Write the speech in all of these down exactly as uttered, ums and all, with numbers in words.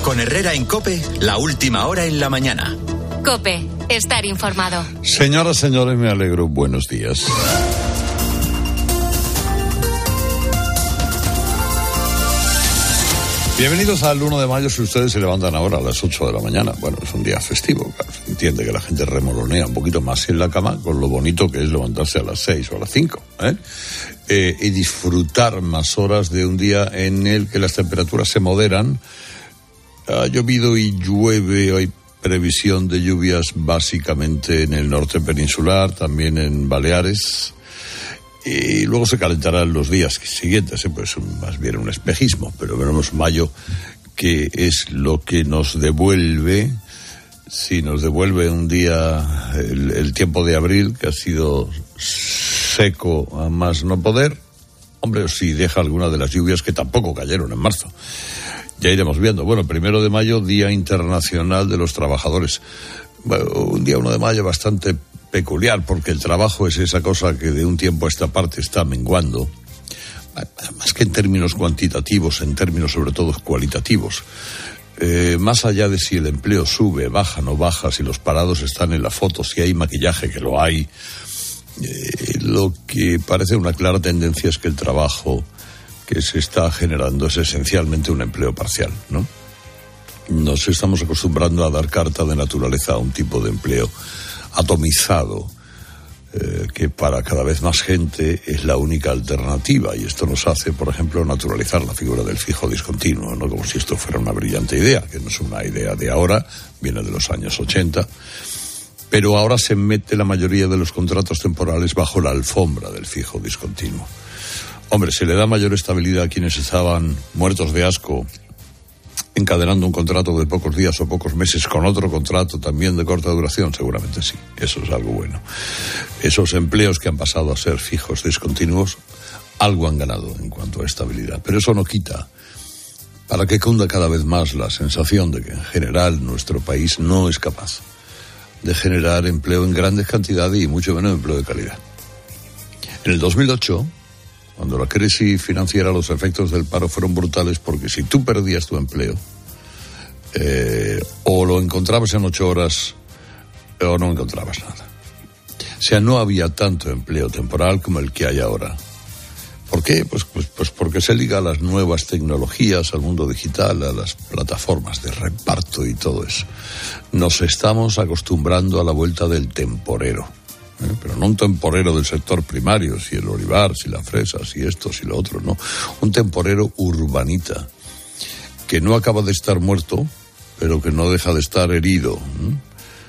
Con Herrera en COPE, la última hora en la mañana. COPE, estar informado. Señoras, señores, me alegro. Buenos días. Bienvenidos al uno de mayo. Si ustedes se levantan ahora a las ocho de la mañana, bueno, es un día festivo, claro, se entiende que la gente remolonea un poquito más en la cama con lo bonito que es levantarse a las seis o a las cinco, ¿eh? Eh, y disfrutar más horas de un día en el que las temperaturas se moderan. Ha llovido y llueve, hay previsión de lluvias básicamente en el norte peninsular, también en Baleares. Y luego se calentarán los días siguientes, ¿eh? Pues un, más bien un espejismo, pero veremos mayo, que es lo que nos devuelve, si nos devuelve un día el, el tiempo de abril, que ha sido seco a más no poder, hombre, o si deja alguna de las lluvias que tampoco cayeron en marzo. Ya iremos viendo. Bueno, primero de mayo, Día Internacional de los Trabajadores. Bueno, un día uno de mayo bastante peculiar, porque el trabajo es esa cosa que de un tiempo a esta parte está menguando, más que en términos cuantitativos, en términos sobre todo cualitativos. Eh, más allá de si el empleo sube, baja, no baja, si los parados están en la foto, si hay maquillaje, que lo hay, eh, lo que parece una clara tendencia es que el trabajo que se está generando es esencialmente un empleo parcial, ¿no? Nos estamos acostumbrando a dar carta de naturaleza a un tipo de empleo atomizado, eh, que para cada vez más gente es la única alternativa, y esto nos hace, por ejemplo, naturalizar la figura del fijo discontinuo, no como si esto fuera una brillante idea, que no es una idea de ahora, viene de los años ochenta, pero ahora se mete la mayoría de los contratos temporales bajo la alfombra del fijo discontinuo. Hombre, se le da mayor estabilidad a quienes estaban muertos de asco encadenando un contrato de pocos días o pocos meses con otro contrato también de corta duración, seguramente sí, eso es algo bueno. Esos empleos que han pasado a ser fijos discontinuos, algo han ganado en cuanto a estabilidad, pero eso no quita para que cunda cada vez más la sensación de que en general nuestro país no es capaz de generar empleo en grandes cantidades y mucho menos empleo de calidad. En el dos mil ocho, cuando la crisis financiera, los efectos del paro fueron brutales, porque si tú perdías tu empleo, eh, o lo encontrabas en ocho horas, o no encontrabas nada. O sea, no había tanto empleo temporal como el que hay ahora. ¿Por qué? Pues, pues, pues porque se liga a las nuevas tecnologías, al mundo digital, a las plataformas de reparto y todo eso. Nos estamos acostumbrando a la vuelta del temporero. ¿Eh? Pero no un temporero del sector primario, si el olivar, si la fresa, si esto, si lo otro, no. Un temporero urbanita, que no acaba de estar muerto, pero que no deja de estar herido. ¿eh?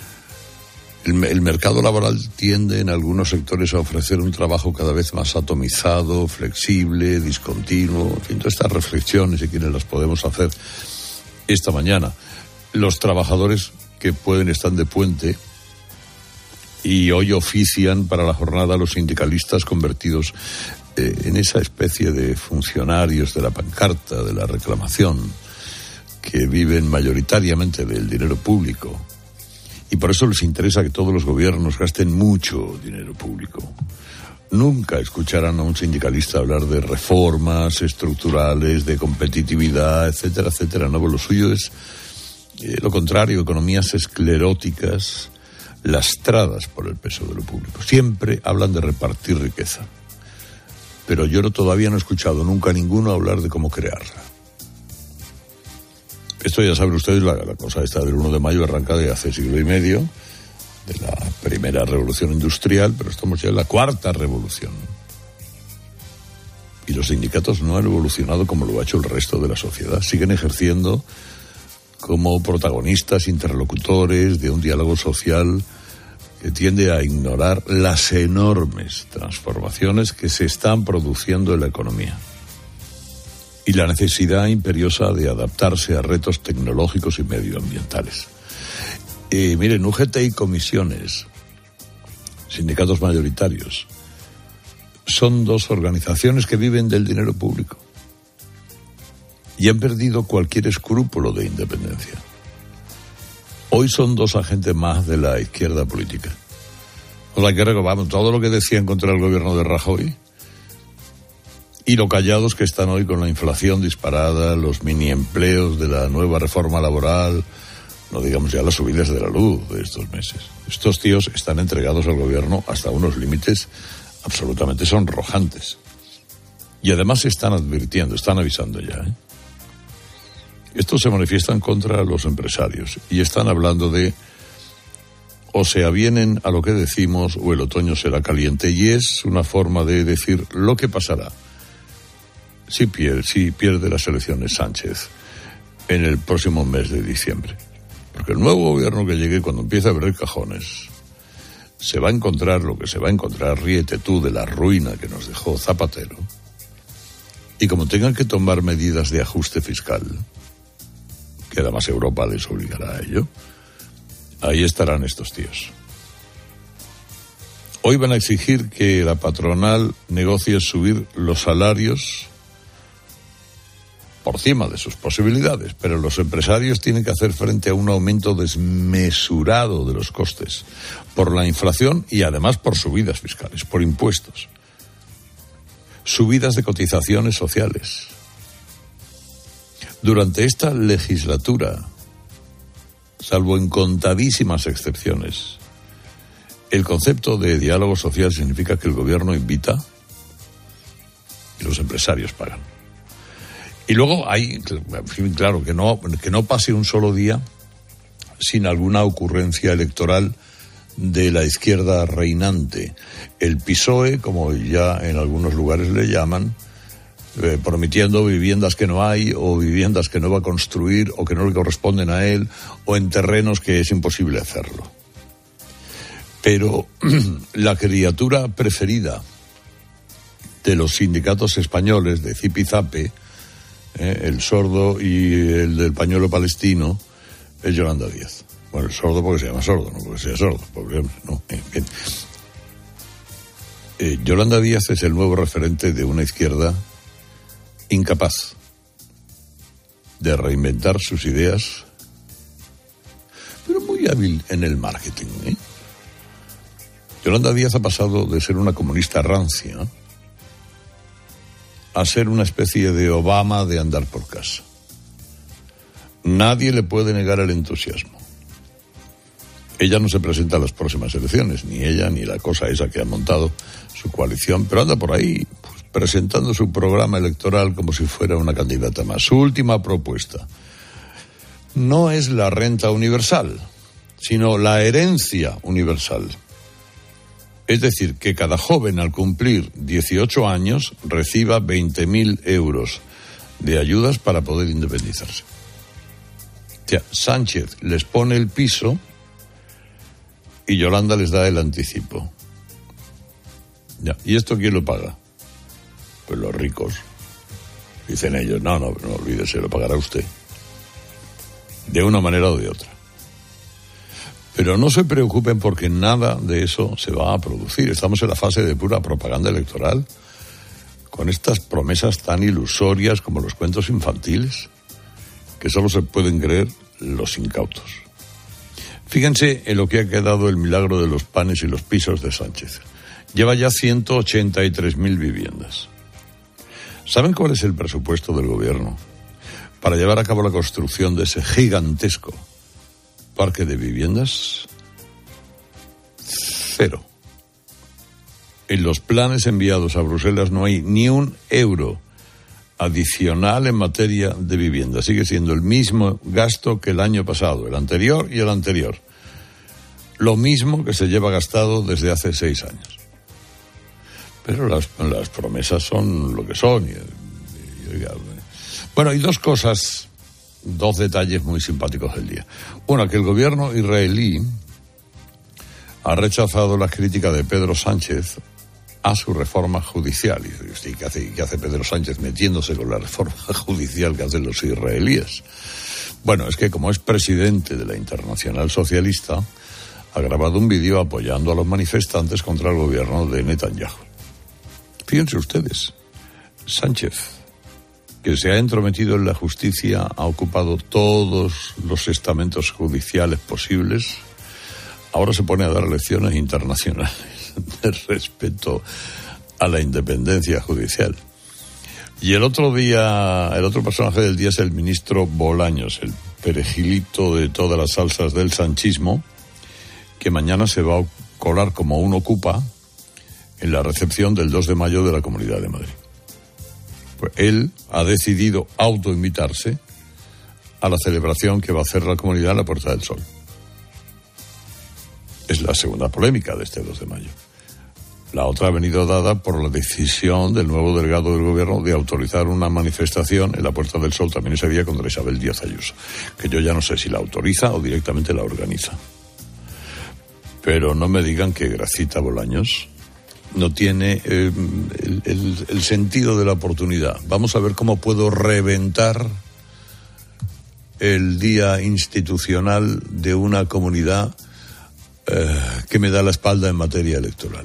El, el mercado laboral tiende en algunos sectores a ofrecer un trabajo cada vez más atomizado, flexible, discontinuo. En fin, todas estas reflexiones, si quieren, las podemos hacer esta mañana. Los trabajadores que pueden estar de puente y hoy ofician para la jornada los sindicalistas convertidos eh, en esa especie de funcionarios de la pancarta, de la reclamación, que viven mayoritariamente del dinero público. Y por eso les interesa que todos los gobiernos gasten mucho dinero público. Nunca escucharán a un sindicalista hablar de reformas estructurales, de competitividad, etcétera, etcétera. No, lo suyo es eh, lo contrario, economías escleróticas, lastradas por el peso de lo público. Siempre hablan de repartir riqueza, pero yo no, todavía no he escuchado nunca a ninguno hablar de cómo crearla. Esto ya saben ustedes, la, la cosa esta del uno de mayo arranca de hace siglo y medio, de la primera revolución industrial, pero estamos ya en la cuarta revolución. Y los sindicatos no han evolucionado como lo ha hecho el resto de la sociedad. Siguen ejerciendo como protagonistas, interlocutores de un diálogo social que tiende a ignorar las enormes transformaciones que se están produciendo en la economía y la necesidad imperiosa de adaptarse a retos tecnológicos y medioambientales. Eh, miren, U G T y comisiones, sindicatos mayoritarios, son dos organizaciones que viven del dinero público y han perdido cualquier escrúpulo de independencia. Hoy son dos agentes más de la izquierda política. O sea, que recordamos todo lo que decían contra el gobierno de Rajoy Y lo callados que están hoy con la inflación disparada, los mini empleos de la nueva reforma laboral, no digamos ya las subidas de la luz de estos meses. Estos tíos están entregados al gobierno hasta unos límites absolutamente sonrojantes. Y además están advirtiendo, están avisando ya, ¿eh? Estos se manifiestan contra los empresarios y están hablando de o se avienen a lo que decimos o el otoño será caliente, y es una forma de decir lo que pasará si pierde, si pierde las elecciones Sánchez en el próximo mes de diciembre. Porque el nuevo gobierno que llegue, cuando empiece a abrir cajones, se va a encontrar lo que se va a encontrar, ríete tú, de la ruina que nos dejó Zapatero. Y como tengan que tomar medidas de ajuste fiscal, que además Europa les obligará a ello, ahí estarán estos tíos. Hoy van a exigir que la patronal negocie subir los salarios por encima de sus posibilidades, pero los empresarios tienen que hacer frente a un aumento desmesurado de los costes por la inflación y además por subidas fiscales, por impuestos, subidas de cotizaciones sociales. Durante esta legislatura, salvo en contadísimas excepciones, el concepto de diálogo social significa que el gobierno invita y los empresarios pagan. Y luego hay, claro, que no, que no pase un solo día sin alguna ocurrencia electoral de la izquierda reinante. El P S O E, como ya en algunos lugares le llaman, eh, prometiendo viviendas que no hay, o viviendas que no va a construir, o que no le corresponden a él, o en terrenos que es imposible hacerlo. Pero la criatura preferida de los sindicatos españoles, de Zipizape, eh, el sordo y el del pañuelo palestino, es Yolanda Díaz. Bueno, el sordo porque se llama sordo, no porque sea sordo, porque, no, eh, bien. Eh, Yolanda Díaz es el nuevo referente de una izquierda incapaz de reinventar sus ideas, pero muy hábil en el marketing, ¿eh? Yolanda Díaz ha pasado de ser una comunista rancia a ser una especie de Obama de andar por casa. Nadie le puede negar el entusiasmo. Ella no se presenta a las próximas elecciones, ni ella ni la cosa esa que ha montado su coalición, pero anda por ahí pues, presentando su programa electoral como si fuera una candidata más. Su última propuesta no es la renta universal, sino la herencia universal. Es decir, que cada joven al cumplir dieciocho años reciba veinte mil euros de ayudas para poder independizarse. O sea, Sánchez les pone el piso y Yolanda les da el anticipo. Ya. ¿Y esto quién lo paga? Pues los ricos. Dicen ellos, no, no, no olvídese, lo pagará usted. De una manera o de otra. Pero no se preocupen porque nada de eso se va a producir. Estamos en la fase de pura propaganda electoral, con estas promesas tan ilusorias como los cuentos infantiles, que solo se pueden creer los incautos. Fíjense en lo que ha quedado el milagro de los panes y los pisos de Sánchez. Lleva ya ciento ochenta y tres mil viviendas. ¿Saben cuál es el presupuesto del gobierno para llevar a cabo la construcción de ese gigantesco parque de viviendas? Cero. En los planes enviados a Bruselas no hay ni un euro adicional en materia de vivienda. Sigue siendo el mismo gasto que el año pasado, el anterior y el anterior. Lo mismo que se lleva gastado desde hace seis años. Pero las, las promesas son lo que son. Y, y, y, bueno, y dos cosas, dos detalles muy simpáticos del día. Uno, que el gobierno israelí ha rechazado la crítica de Pedro Sánchez a su reforma judicial. ¿Y qué hace, qué hace Pedro Sánchez metiéndose con la reforma judicial que hacen los israelíes? Bueno, es que como es presidente de la Internacional Socialista, ha grabado un vídeo apoyando a los manifestantes contra el gobierno de Netanyahu. Fíjense ustedes, Sánchez, que se ha entrometido en la justicia, ha ocupado todos los estamentos judiciales posibles, ahora se pone a dar lecciones internacionales de respeto a la independencia judicial. Y el otro día, el otro personaje del día es el ministro Bolaños, el perejilito de todas las salsas del sanchismo, que mañana se va a colar como un ocupa en la recepción del dos de mayo de la Comunidad de Madrid. Pues él ha decidido autoinvitarse a la celebración que va a hacer la Comunidad en la Puerta del Sol. Es la segunda polémica de este dos de mayo. La otra ha venido dada por la decisión del nuevo delegado del gobierno de autorizar una manifestación en la Puerta del Sol también ese día contra Isabel Díaz Ayuso, que yo ya no sé si la autoriza o directamente la organiza. Pero no me digan que Gracita Bolaños no tiene eh, el, el, el sentido de la oportunidad. Vamos a ver cómo puedo reventar el día institucional de una comunidad eh, que me da la espalda en materia electoral.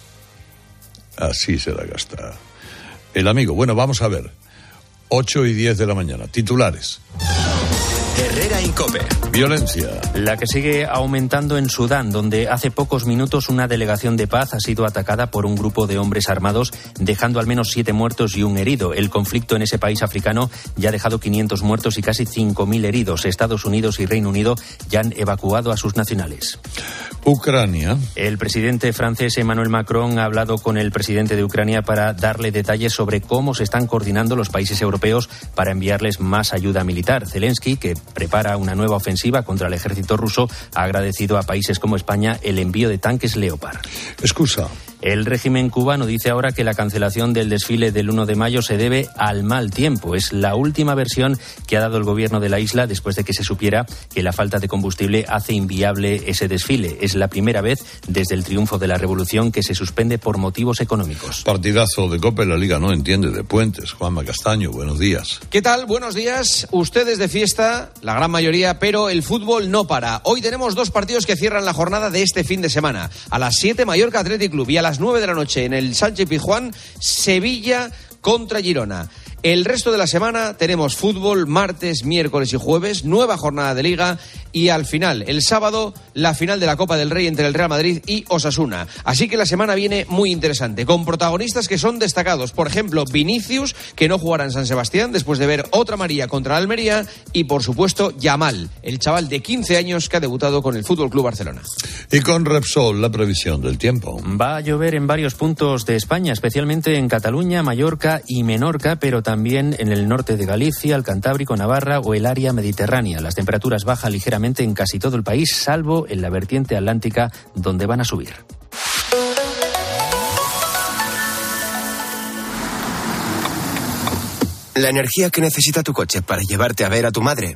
Así se la gasta el amigo. Bueno, vamos a ver. ocho y diez de la mañana. Titulares. Herrera Incope. Violencia. La que sigue aumentando en Sudán, donde hace pocos minutos una delegación de paz ha sido atacada por un grupo de hombres armados, dejando al menos siete muertos y un herido. El conflicto en ese país africano ya ha dejado quinientos muertos y casi cinco mil heridos. Estados Unidos y Reino Unido ya han evacuado a sus nacionales. Ucrania. El presidente francés Emmanuel Macron ha hablado con el presidente de Ucrania para darle detalles sobre cómo se están coordinando los países europeos para enviarles más ayuda militar. Zelensky, que prepara una nueva ofensiva contra el ejército ruso, ha agradecido a países como España el envío de tanques Leopard. Excusa. El régimen cubano dice ahora que la cancelación del desfile del uno de mayo se debe al mal tiempo. Es la última versión que ha dado el gobierno de la isla después de que se supiera que la falta de combustible hace inviable ese desfile. Es la primera vez desde el triunfo de la revolución que se suspende por motivos económicos. Partidazo de Copa, la Liga no entiende de puentes. Juanma Castaño, buenos días. ¿Qué tal? Buenos días. Ustedes de fiesta, la gran mayoría, pero el fútbol no para. Hoy tenemos dos partidos que cierran la jornada de este fin de semana. A las siete, Mallorca Athletic Club, y a las nueve de la noche en el Sánchez Pizjuán, Sevilla contra Girona. El resto de la semana tenemos fútbol martes, miércoles y jueves, nueva jornada de Liga y al final, el sábado, la final de la Copa del Rey entre el Real Madrid y Osasuna. Así que la semana viene muy interesante, con protagonistas que son destacados. Por ejemplo, Vinicius, que no jugará en San Sebastián después de ver otra amarilla contra Almería, y por supuesto, Yamal, el chaval de quince años que ha debutado con el F C Barcelona. Y con Repsol, la previsión del tiempo. Va a llover en varios puntos de España, especialmente en Cataluña, Mallorca y Menorca, pero también en el norte de Galicia, el Cantábrico, Navarra o el área mediterránea. Las temperaturas bajan ligeramente en casi todo el país, salvo en la vertiente atlántica, donde van a subir. La energía que necesita tu coche para llevarte a ver a tu madre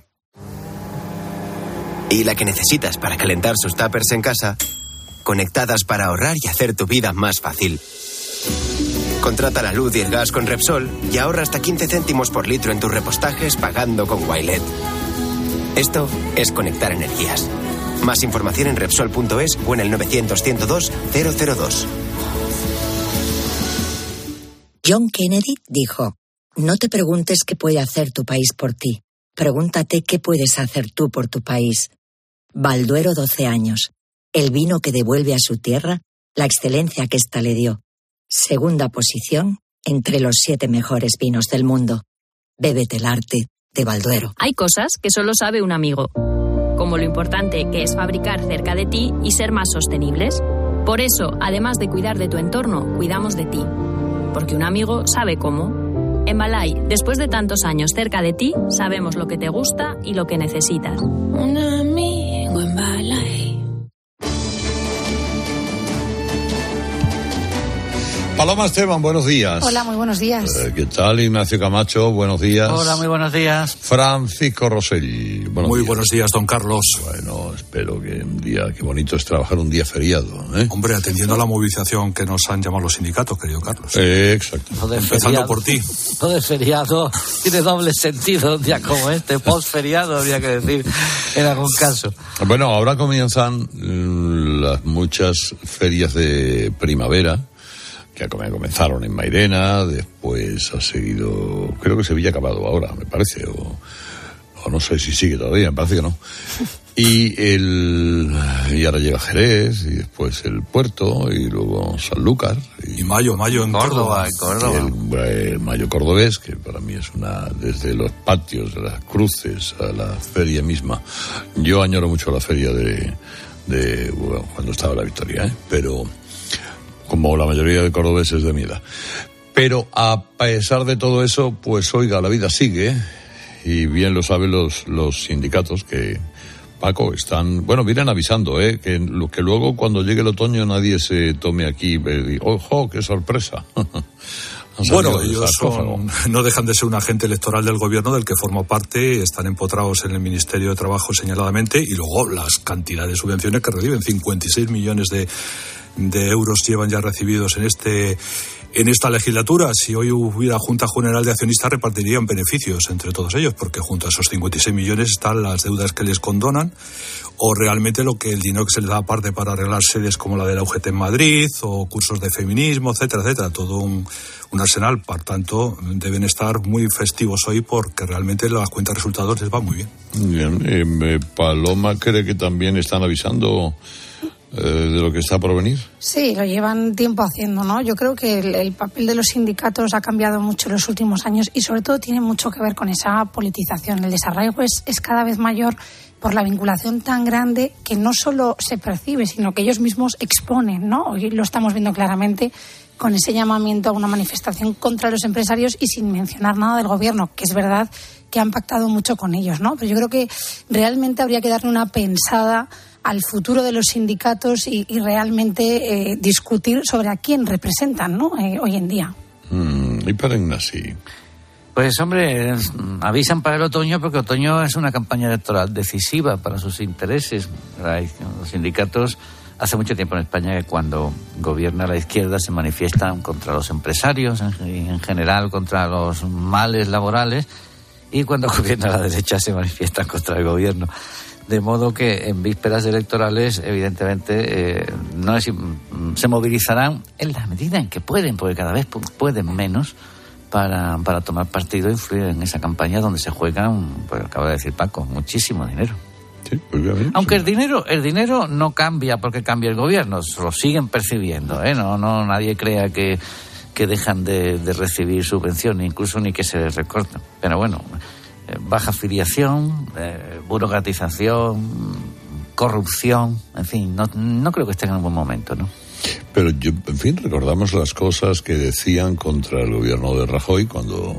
y la que necesitas para calentar sus tuppers en casa, conectadas para ahorrar y hacer tu vida más fácil. Contrata la luz y el gas con Repsol y ahorra hasta quince céntimos por litro en tus repostajes pagando con Wilet. Esto es conectar energías. Más información en Repsol punto es o en el novecientos, ciento dos, cero cero dos. John Kennedy dijo: no te preguntes qué puede hacer tu país por ti. Pregúntate qué puedes hacer tú por tu país. Balduero doce años. El vino que devuelve a su tierra la excelencia que ésta le dio. Segunda posición entre los siete mejores vinos del mundo. Bébete el arte de Balduero. Hay cosas que solo sabe un amigo, como lo importante que es fabricar cerca de ti y ser más sostenibles. Por eso, además de cuidar de tu entorno, cuidamos de ti. Porque un amigo sabe cómo. En Balay, después de tantos años cerca de ti, sabemos lo que te gusta y lo que necesitas. Un amigo en Balay. Paloma Esteban, buenos días. Hola, muy buenos días. Eh, ¿Qué tal, Ignacio Camacho? Buenos días. Hola, muy buenos días. Francisco Rosell. Buenos muy días. buenos días, don Carlos. Bueno, espero que un día, qué bonito es trabajar un día feriado, ¿eh? Hombre, atendiendo a la movilización que nos han llamado los sindicatos, querido Carlos. Eh, exacto. Lo de Empezando feriado, por ti. Lo de feriado tiene doble sentido un día como este, post-feriado, habría que decir, en algún caso. Bueno, ahora comienzan mm, las muchas ferias de primavera, que comenzaron en Mairena, después ha seguido, creo que Sevilla ha acabado ahora, me parece, o, o no sé si sigue todavía, me parece que no. Y el y ahora llega Jerez, y después el Puerto, y luego Sanlúcar. Y, y Mayo, Mayo en Córdoba. Córdoba. Córdoba. El, el Mayo cordobés, que para mí es una, desde los patios, de las cruces, a la feria misma. Yo añoro mucho la feria de, de bueno, cuando estaba la Victoria, ¿eh? Pero como la mayoría de cordobeses de mi edad. Pero a pesar de todo eso, pues oiga, la vida sigue, y bien lo saben los, los sindicatos que... Paco, están, bueno, vienen avisando, ¿eh? Que, que luego cuando llegue el otoño nadie se tome aquí, eh, ¡ojo, qué sorpresa! Bueno, ellos son, no dejan de ser un agente electoral del gobierno del que formo parte, están empotrados en el Ministerio de Trabajo señaladamente, y luego las cantidades de subvenciones que reciben, cincuenta y seis millones de, de euros llevan ya recibidos en este... En esta legislatura, si hoy hubiera Junta General de Accionistas, repartirían beneficios entre todos ellos, porque junto a esos cincuenta y seis millones están las deudas que les condonan, o realmente lo que el dinero que se les da aparte para arreglar sedes como la de la U G T en Madrid, o cursos de feminismo, etcétera, etcétera, todo un, un arsenal. Por tanto, deben estar muy festivos hoy, porque realmente las cuentas de resultados les van muy bien. Bien, eh, Paloma cree que también están avisando de lo que está por venir. Sí, lo llevan tiempo haciendo, ¿no? Yo creo que el, el papel de los sindicatos ha cambiado mucho en los últimos años, y sobre todo tiene mucho que ver con esa politización. El desarraigo es, es cada vez mayor por la vinculación tan grande que no solo se percibe, sino que ellos mismos exponen, ¿no? Hoy lo estamos viendo claramente con ese llamamiento a una manifestación contra los empresarios, y sin mencionar nada del gobierno, que es verdad que han pactado mucho con ellos, ¿no? Pero yo creo que realmente habría que darle una pensada al futuro de los sindicatos y, y realmente eh, discutir sobre a quién representan, ¿no? Eh, hoy en día. Mm, y para Ignasi. Pues hombre, avisan para el otoño, porque otoño es una campaña electoral decisiva para sus intereses. Los sindicatos, hace mucho tiempo en España que cuando gobierna la izquierda se manifiestan contra los empresarios, en, en general contra los males laborales, y cuando gobierna la derecha se manifiestan contra el gobierno. De modo que en vísperas electorales, evidentemente, eh, no es, se movilizarán en la medida en que pueden, porque cada vez pueden menos, para, para tomar partido e influir en esa campaña donde se juegan, pues acaba de decir Paco, muchísimo dinero. Sí, pues bien, Aunque sí. el dinero el dinero no cambia porque cambie el gobierno, lo siguen percibiendo, ¿eh? No, no, nadie crea que, que dejan de, de recibir subvenciones, incluso ni que se les recorten. Pero bueno, baja afiliación, eh, burocratización, corrupción, en fin, no, no creo que estén en un buen momento, ¿no? Pero, yo, en fin, recordamos las cosas que decían contra el gobierno de Rajoy cuando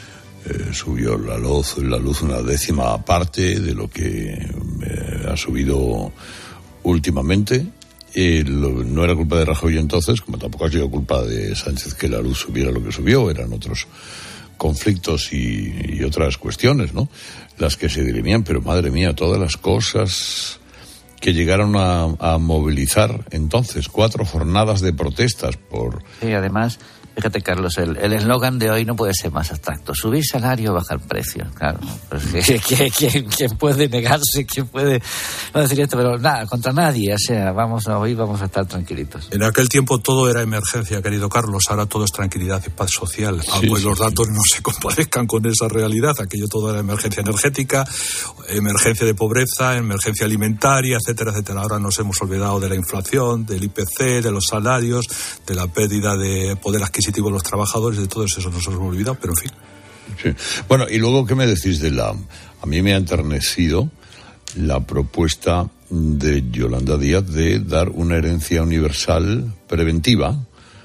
eh, subió la luz, la luz una décima parte de lo que eh, ha subido últimamente. Eh, lo, no era culpa de Rajoy entonces, como tampoco ha sido culpa de Sánchez que la luz subiera lo que subió, eran otros conflictos y, y otras cuestiones, ¿no? Las que se dirimían, pero madre mía, todas las cosas que llegaron a, a movilizar entonces, cuatro jornadas de protestas por... Sí, además, fíjate, Carlos, el el eslogan de hoy no puede ser más abstracto. Subir salario, bajar precios. Claro, pues, ¿quién, quién, quién puede negarse? ¿Quién puede no decir esto? Pero nada, contra nadie. O sea, vamos a, hoy vamos a estar tranquilitos. En aquel tiempo todo era emergencia, querido Carlos. Ahora todo es tranquilidad y paz social. Sí, Aunque sí, los sí. datos no se compadezcan con esa realidad. Aquello todo era emergencia energética, emergencia de pobreza, emergencia alimentaria, etcétera, etcétera. Ahora nos hemos olvidado de la inflación, del I P C, de los salarios, de la pérdida de poder adquisitivo de los trabajadores, de todo eso nos hemos olvidado, pero en fin. Sí. Bueno, y luego, ¿qué me decís de la...? A mí me ha enternecido la propuesta de Yolanda Díaz de dar una herencia universal preventiva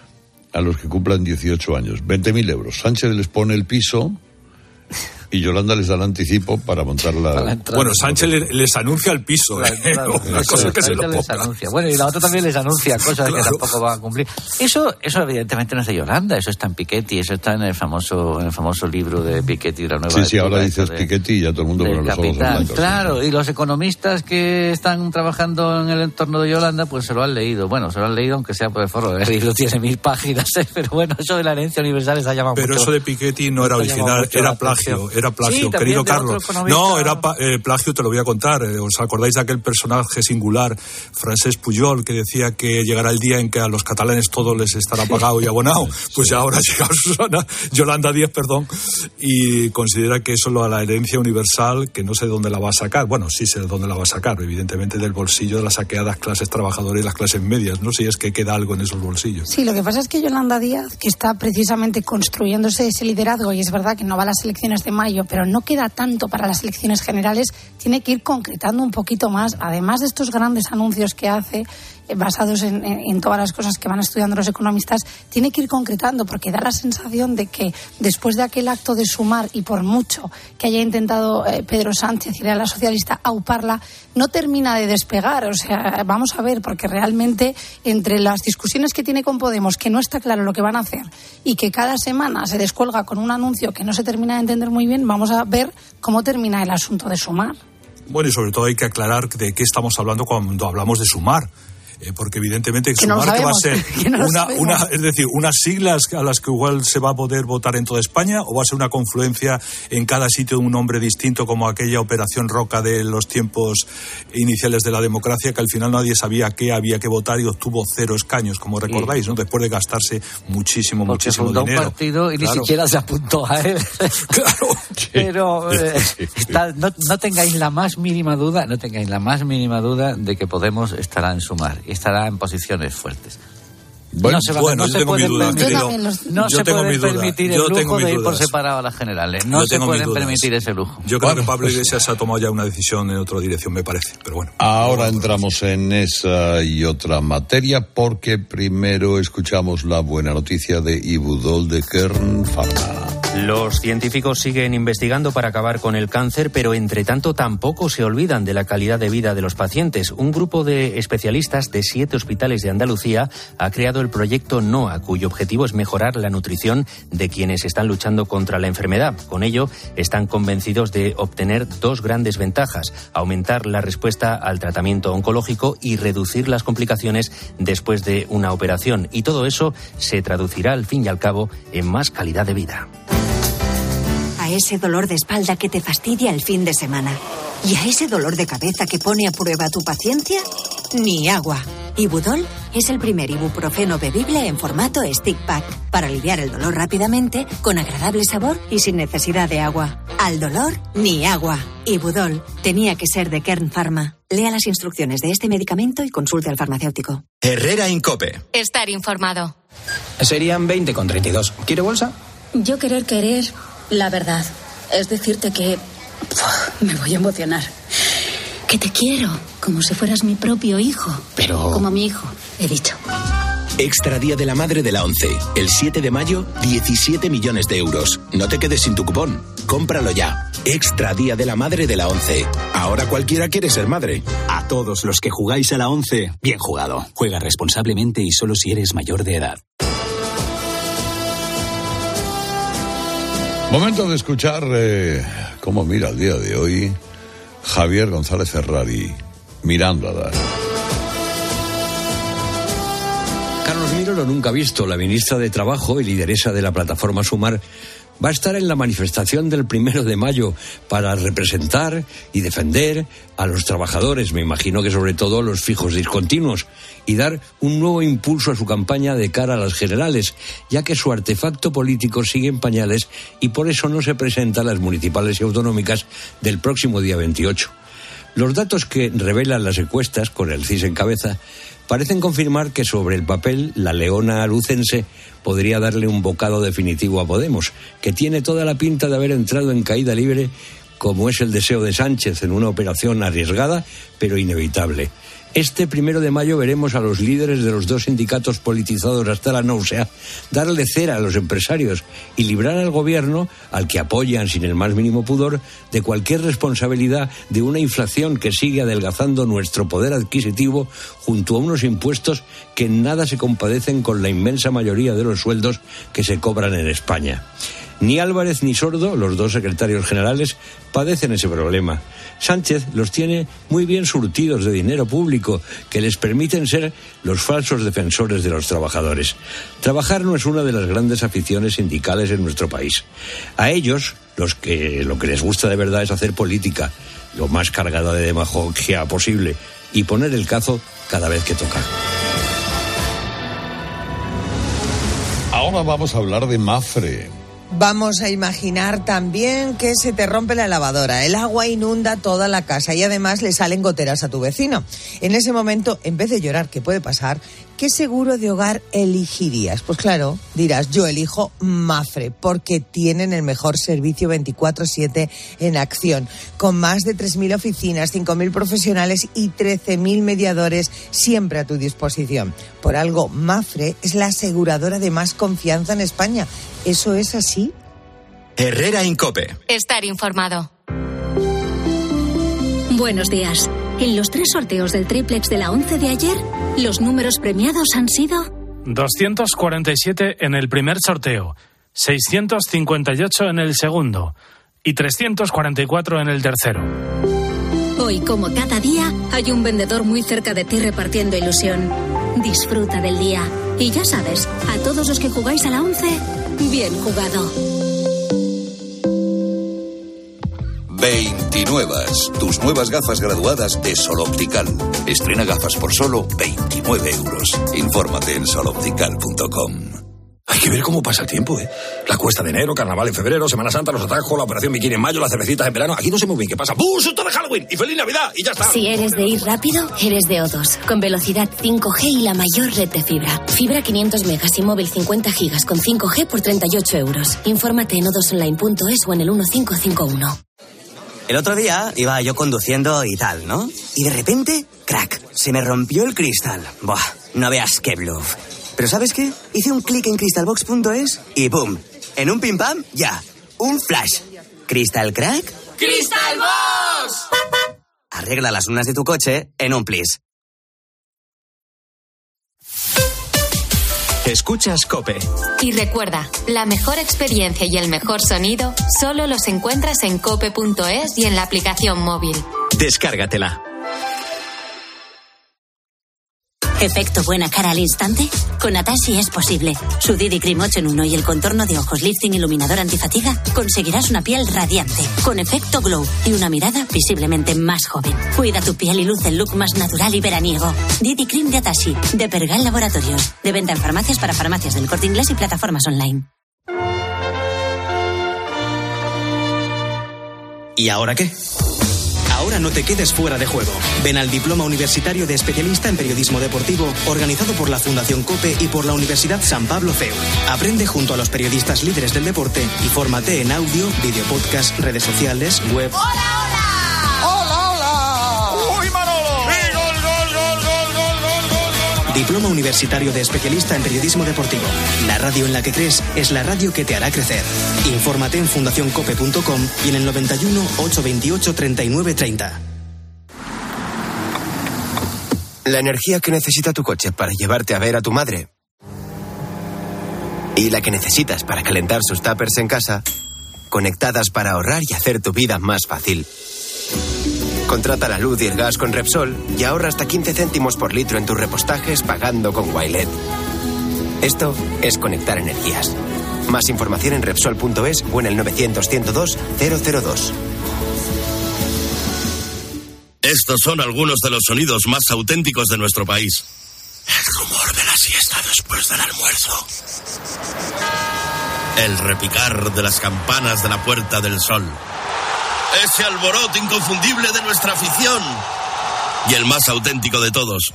a los que cumplan dieciocho años. veinte mil euros. Sánchez les pone el piso y Yolanda les da el anticipo para montar la... Bueno, Sánchez le, les anuncia el piso, ¿eh? Claro, Una eso, cosa que se lo les ponga. anuncia. Bueno, y la otra también les anuncia cosas Claro. que tampoco van a cumplir. Eso, eso evidentemente no es de Yolanda, eso está en Piketty, eso está en el famoso, en el famoso libro de Piketty, la nueva. Sí, sí, ahora época, dices de- Piketty y ya todo el mundo del con los ojos en Capital. blanco. Claro, y los economistas que están trabajando en el entorno de Yolanda, pues se lo han leído. Bueno, se lo han leído aunque sea por el forro. El libro tiene mil páginas, ¿eh? Pero bueno, eso de la herencia universal les ha llamado Pero mucho. eso de Piketty no era les ha llamado original, mucho era la plagio, atención. era plagio, sí, querido de Carlos. No, era eh, plagio, te lo voy a contar. Eh, ¿Os acordáis de aquel personaje singular, Francesc Pujol, que decía que llegará el día en que a los catalanes todo les estará pagado y abonado? Pues sí. Ahora ha llegado Susana, Yolanda Díaz, perdón, y considera que eso lo a la herencia universal, que no sé dónde la va a sacar. Bueno, sí sé dónde la va a sacar, evidentemente del bolsillo de las saqueadas clases trabajadoras y las clases medias, ¿no? Si es que queda algo en esos bolsillos. Sí, lo que pasa es que Yolanda Díaz, que está precisamente construyéndose ese liderazgo, y es verdad que no va a las elecciones de mayo, pero no queda tanto para las elecciones generales, tiene que ir concretando un poquito más, además de estos grandes anuncios que hace, eh, basados en, en, en todas las cosas que van estudiando los economistas, tiene que ir concretando, porque da la sensación de que después de aquel acto de Sumar, y por mucho que haya intentado eh, Pedro Sánchez y la socialista auparla, no termina de despegar. O sea, vamos a ver, porque realmente entre las discusiones que tiene con Podemos, que no está claro lo que van a hacer, y que cada semana se descuelga con un anuncio que no se termina de entender muy bien, vamos a ver cómo termina el asunto de Sumar. Bueno, y sobre todo hay que aclarar de qué estamos hablando cuando hablamos de Sumar. Eh, porque evidentemente que no Sumar que va a ser que no una, una, es decir, unas siglas a las que igual se va a poder votar en toda España, o va a ser una confluencia en cada sitio de un nombre distinto, como aquella Operación Roca de los tiempos iniciales de la democracia, que al final nadie sabía qué había que votar y obtuvo cero escaños, como recordáis, ¿no? Después de gastarse muchísimo, porque muchísimo fundó dinero. Un partido y claro. Ni siquiera se apuntó a él. Claro. Pero eh, está, no, no tengáis la más mínima duda, no tengáis la más mínima duda de que Podemos estará en Sumar. Estará en posiciones fuertes. Bueno, no se, va, bueno, no yo se tengo mi duda, permitir, querido. no yo se tengo puede mi duda. permitir el yo lujo de ir dudas. por separado a las generales. No yo se pueden permitir ese lujo. Yo creo bueno, que Pablo pues, Iglesias ha tomado ya una decisión en otra dirección, me parece, pero bueno. Ahora entramos en esa y otra materia, porque primero escuchamos la buena noticia de Ibudol de Kern Pharma. Los científicos siguen investigando para acabar con el cáncer, pero entre tanto tampoco se olvidan de la calidad de vida de los pacientes. Un grupo de especialistas de siete hospitales de Andalucía ha creado el proyecto NOA, cuyo objetivo es mejorar la nutrición de quienes están luchando contra la enfermedad. Con ello, están convencidos de obtener dos grandes ventajas: aumentar la respuesta al tratamiento oncológico y reducir las complicaciones después de una operación. Y todo eso se traducirá, al fin y al cabo, en más calidad de vida. A ese dolor de espalda que te fastidia el fin de semana, y a ese dolor de cabeza que pone a prueba tu paciencia, ni agua. Ibudol es el primer ibuprofeno bebible en formato stick pack, para aliviar el dolor rápidamente, con agradable sabor y sin necesidad de agua. Al dolor, ni agua. Ibudol tenía que ser de Kern Pharma. Lea las instrucciones de este medicamento y consulte al farmacéutico. Herrera Incope. Estar informado. Serían veinte con treinta y dos. ¿Quiere bolsa? Yo querer querer la verdad. Es decirte que... me voy a emocionar. Que te quiero, como si fueras mi propio hijo. Pero... como mi hijo, he dicho. Extra Día de la Madre de la ONCE. El siete de mayo, diecisiete millones de euros. No te quedes sin tu cupón. Cómpralo ya. Extra Día de la Madre de la ONCE. Ahora cualquiera quiere ser madre. A todos los que jugáis a la ONCE, bien jugado. Juega responsablemente y solo si eres mayor de edad. Momento de escuchar eh, cómo mira el día de hoy Javier González Ferrari, mirándola. Carlos Miro, lo nunca visto, la ministra de Trabajo y lideresa de la plataforma Sumar, va a estar en la manifestación del primero de mayo para representar y defender a los trabajadores, me imagino que sobre todo los fijos discontinuos, y dar un nuevo impulso a su campaña de cara a las generales, ya que su artefacto político sigue en pañales y por eso no se presenta a las municipales y autonómicas del próximo día veintiocho. Los datos que revelan las encuestas, con el C I S en cabeza, parecen confirmar que sobre el papel la leona lucense podría darle un bocado definitivo a Podemos, que tiene toda la pinta de haber entrado en caída libre, como es el deseo de Sánchez en una operación arriesgada pero inevitable. Este primero de mayo veremos a los líderes de los dos sindicatos politizados hasta la náusea darle cera a los empresarios y librar al gobierno, al que apoyan sin el más mínimo pudor, de cualquier responsabilidad de una inflación que sigue adelgazando nuestro poder adquisitivo junto a unos impuestos que en nada se compadecen con la inmensa mayoría de los sueldos que se cobran en España. Ni Álvarez ni Sordo, los dos secretarios generales, padecen ese problema. Sánchez los tiene muy bien surtidos de dinero público que les permiten ser los falsos defensores de los trabajadores. Trabajar no es una de las grandes aficiones sindicales en nuestro país. A ellos, los que lo que les gusta de verdad es hacer política, lo más cargada de demagogia posible, y poner el cazo cada vez que toca. Ahora vamos a hablar de Mapfre. Vamos a imaginar también que se te rompe la lavadora, el agua inunda toda la casa y además le salen goteras a tu vecino. En ese momento, en vez de llorar, ¿qué puede pasar? ¿Qué seguro de hogar elegirías? Pues claro, dirás, yo elijo Mapfre, porque tienen el mejor servicio veinticuatro siete en acción, con más de tres mil oficinas, cinco mil profesionales y trece mil mediadores siempre a tu disposición. Por algo, Mapfre es la aseguradora de más confianza en España. ¿Eso es así? Herrera Incope. Estar informado. Buenos días. En los tres sorteos del triplex de la once de ayer, los números premiados han sido doscientos cuarenta y siete en el primer sorteo, seiscientos cincuenta y ocho en el segundo y trescientos cuarenta y cuatro en el tercero. Hoy, como cada día, hay un vendedor muy cerca de ti repartiendo ilusión. Disfruta del día. Y ya sabes, a todos los que jugáis a la once, bien jugado. veintinuevas, tus nuevas gafas graduadas de Sol Optical. Estrena gafas por solo veintinueve euros. Infórmate en sol optical punto com. Hay que ver cómo pasa el tiempo, ¿eh? La cuesta de enero, carnaval en febrero, Semana Santa, los atajos, la operación bikini en mayo, las cervecitas en verano. Aquí no sé muy bien qué pasa. ¡Bum! ¡Susto de Halloween! ¡Y feliz Navidad! ¡Y ya está! Si eres de ir rápido, eres de O dos. Con velocidad cinco G y la mayor red de fibra. Fibra quinientos megas y móvil cincuenta gigas con cinco G por treinta y ocho euros. Infórmate en o dos online punto es o en el quince cincuenta y uno. El otro día iba yo conduciendo y tal, ¿no? Y de repente, crack, se me rompió el cristal. Buah, no veas qué bluff. Pero ¿sabes qué? Hice un clic en crystalbox punto es y ¡pum! En un pim pam, ya. Un flash. ¿Crystal crack? ¡Crystalbox! Arregla las lunas de tu coche en un plis. Escuchas COPE. Y recuerda, la mejor experiencia y el mejor sonido solo los encuentras en cope punto es y en la aplicación móvil. Descárgatela. ¿Efecto buena cara al instante? Con Atashi es posible. Su D D Cream ocho en uno y el contorno de ojos lifting iluminador antifatiga conseguirás una piel radiante, con efecto glow y una mirada visiblemente más joven. Cuida tu piel y luce el look más natural y veraniego. D D Cream de Atashi, de Pergal Laboratorios. De venta en farmacias para farmacias del Corte Inglés y plataformas online. ¿Y ahora qué? Ahora no te quedes fuera de juego. Ven al Diploma Universitario de Especialista en Periodismo Deportivo, organizado por la Fundación COPE y por la Universidad San Pablo C E U. Aprende junto a los periodistas líderes del deporte y fórmate en audio, video podcast, redes sociales, web. ¡Hola, hola! ¡Hola, hola! ¡Uy, Manolo! ¡Y gol, gol, gol, gol, gol, gol, gol, gol! Diploma Universitario de Especialista en Periodismo Deportivo. La radio en la que crees es la radio que te hará crecer. Infórmate en fundación cope punto com y en el noventa y uno, ochocientos veintiocho, treinta y nueve treinta. La energía que necesita tu coche para llevarte a ver a tu madre y la que necesitas para calentar sus tuppers en casa, conectadas para ahorrar y hacer tu vida más fácil. Contrata la luz y el gas con Repsol y ahorra hasta quince céntimos por litro en tus repostajes pagando con Wilet. Esto es conectar energías. Más información en Repsol punto es o en el novecientos, ciento dos, cero cero dos. Estos son algunos de los sonidos más auténticos de nuestro país. El rumor de la siesta después del almuerzo. El repicar de las campanas de la Puerta del Sol. Ese alboroto inconfundible de nuestra afición. Y el más auténtico de todos.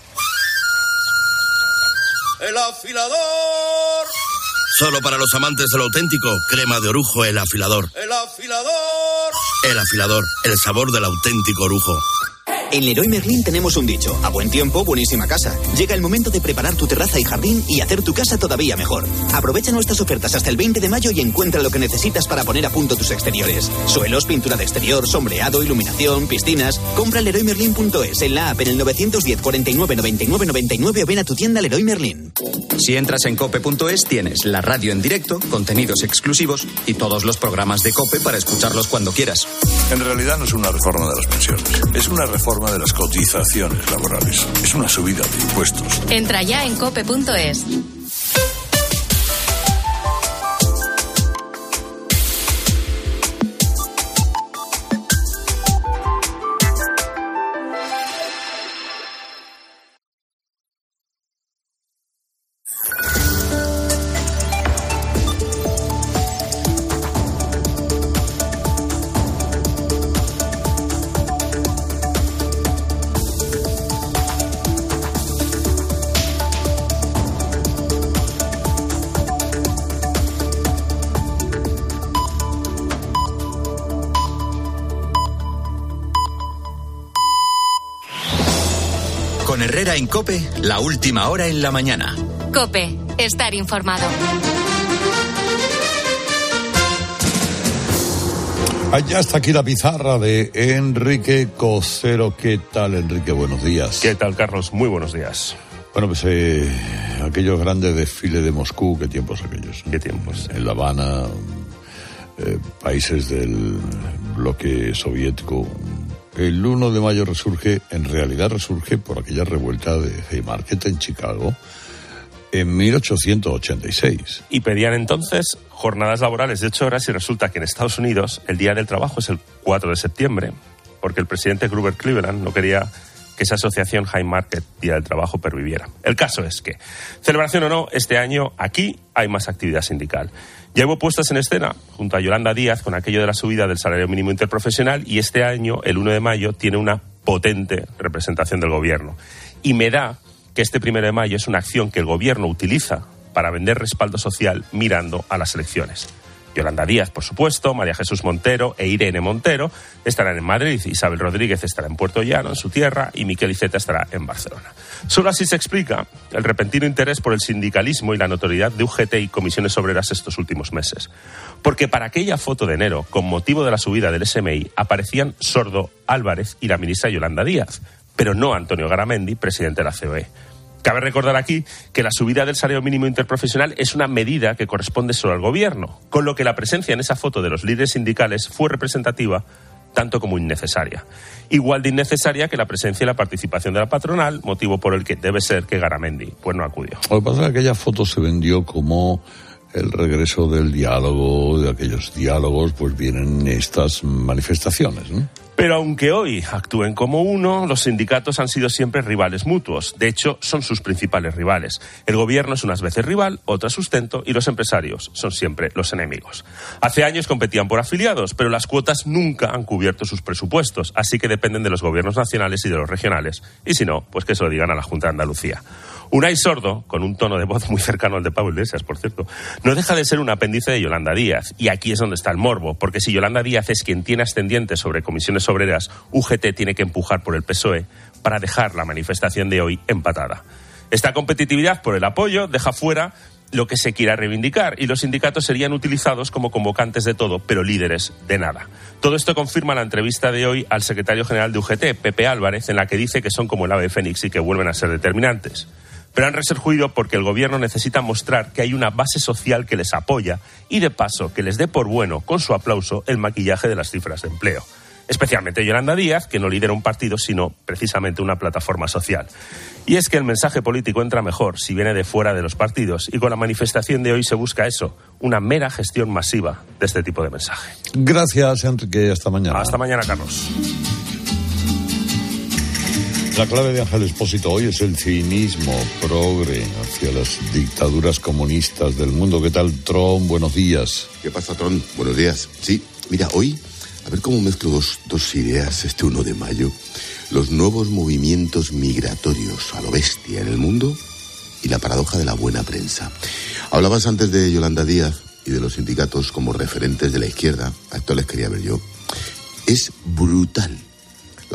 ¡El afilador! Solo para los amantes de lo auténtico, crema de orujo El Afilador. ¡El afilador! El Afilador, el sabor del auténtico orujo. En Leroy Merlin tenemos un dicho: a buen tiempo, buenísima casa. Llega el momento de preparar tu terraza y jardín y hacer tu casa todavía mejor. Aprovecha nuestras ofertas hasta el veinte de mayo y encuentra lo que necesitas para poner a punto tus exteriores. Suelos, pintura de exterior, sombreado, iluminación, piscinas. Compra leroy merlin punto es en la app en el nueve uno cero, cuarenta y nueve, noventa y nueve, noventa y nueve o ven a tu tienda Leroy Merlin. Si entras en cope punto es tienes la radio en directo, contenidos exclusivos y todos los programas de COPE para escucharlos cuando quieras. En realidad no es una reforma de las pensiones, es una reforma de las cotizaciones laborales, es una subida de impuestos. Entra ya en cope punto es. Con Herrera en COPE, la última hora en la mañana. COPE, estar informado. Allá está aquí la pizarra de Enrique Cocero. ¿Qué tal, Enrique? Buenos días. ¿Qué tal, Carlos? Muy buenos días. Bueno, pues eh, aquellos grandes desfiles de Moscú, ¿qué tiempos aquellos? ¿Qué tiempos? En La Habana, eh, países del bloque soviético. El uno de mayo resurge, en realidad resurge por aquella revuelta de Haymarket en Chicago en mil ochocientos ochenta y seis. Y pedían entonces jornadas laborales de ocho horas y resulta que en Estados Unidos el Día del Trabajo es el cuatro de septiembre, porque el presidente Grover Cleveland no quería que esa asociación Haymarket, Día del Trabajo, perviviera. El caso es que, celebración o no, este año aquí hay más actividad sindical. Ya hubo puestas en escena junto a Yolanda Díaz con aquello de la subida del salario mínimo interprofesional y este año, el uno de mayo, tiene una potente representación del gobierno. Y me da que este primero de mayo es una acción que el gobierno utiliza para vender respaldo social mirando a las elecciones. Yolanda Díaz, por supuesto, María Jesús Montero e Irene Montero estarán en Madrid, Isabel Rodríguez estará en Puerto Llano, en su tierra, y Miquel Iceta estará en Barcelona. Solo así se explica el repentino interés por el sindicalismo y la notoriedad de U G T y comisiones obreras estos últimos meses. Porque para aquella foto de enero, con motivo de la subida del S M I, aparecían Sordo, Álvarez y la ministra Yolanda Díaz, pero no Antonio Garamendi, presidente de la C O E. Cabe recordar aquí que la subida del salario mínimo interprofesional es una medida que corresponde solo al gobierno, con lo que la presencia en esa foto de los líderes sindicales fue representativa tanto como innecesaria. Igual de innecesaria que la presencia y la participación de la patronal, motivo por el que debe ser que Garamendi pues no acudió. Lo que pasa es que aquella foto se vendió como el regreso del diálogo, de aquellos diálogos, pues vienen estas manifestaciones, ¿no? Pero aunque hoy actúen como uno, los sindicatos han sido siempre rivales mutuos. De hecho, son sus principales rivales. El gobierno es unas veces rival, otras sustento, y los empresarios son siempre los enemigos. Hace años competían por afiliados, pero las cuotas nunca han cubierto sus presupuestos, así que dependen de los gobiernos nacionales y de los regionales. Y si no, pues que se lo digan a la Junta de Andalucía. Unai Sordo, con un tono de voz muy cercano al de Pablo Iglesias, por cierto, no deja de ser un apéndice de Yolanda Díaz. Y aquí es donde está el morbo, porque si Yolanda Díaz es quien tiene ascendiente sobre comisiones obreras, U G T tiene que empujar por el P S O E para dejar la manifestación de hoy empatada. Esta competitividad por el apoyo deja fuera lo que se quiera reivindicar y los sindicatos serían utilizados como convocantes de todo, pero líderes de nada. Todo esto confirma la entrevista de hoy al secretario general de U G T, Pepe Álvarez, en la que dice que son como el ave fénix y que vuelven a ser determinantes. Pero han resurgido porque el gobierno necesita mostrar que hay una base social que les apoya y, de paso, que les dé por bueno, con su aplauso, el maquillaje de las cifras de empleo. Especialmente Yolanda Díaz, que no lidera un partido, sino precisamente una plataforma social. Y es que el mensaje político entra mejor si viene de fuera de los partidos, y con la manifestación de hoy se busca eso, una mera gestión masiva de este tipo de mensaje. Gracias, Enrique. Hasta mañana. Hasta mañana, Carlos. La clave de Ángel Expósito hoy es el cinismo progre hacia las dictaduras comunistas del mundo. ¿Qué tal, Tron? Buenos días. ¿Qué pasa, Tron? Buenos días. Sí, mira, hoy, a ver cómo mezclo dos, dos ideas este uno de mayo. Los nuevos movimientos migratorios a lo bestia en el mundo y la paradoja de la buena prensa. Hablabas antes de Yolanda Díaz y de los sindicatos como referentes de la izquierda. A esto les quería ver yo. Es brutal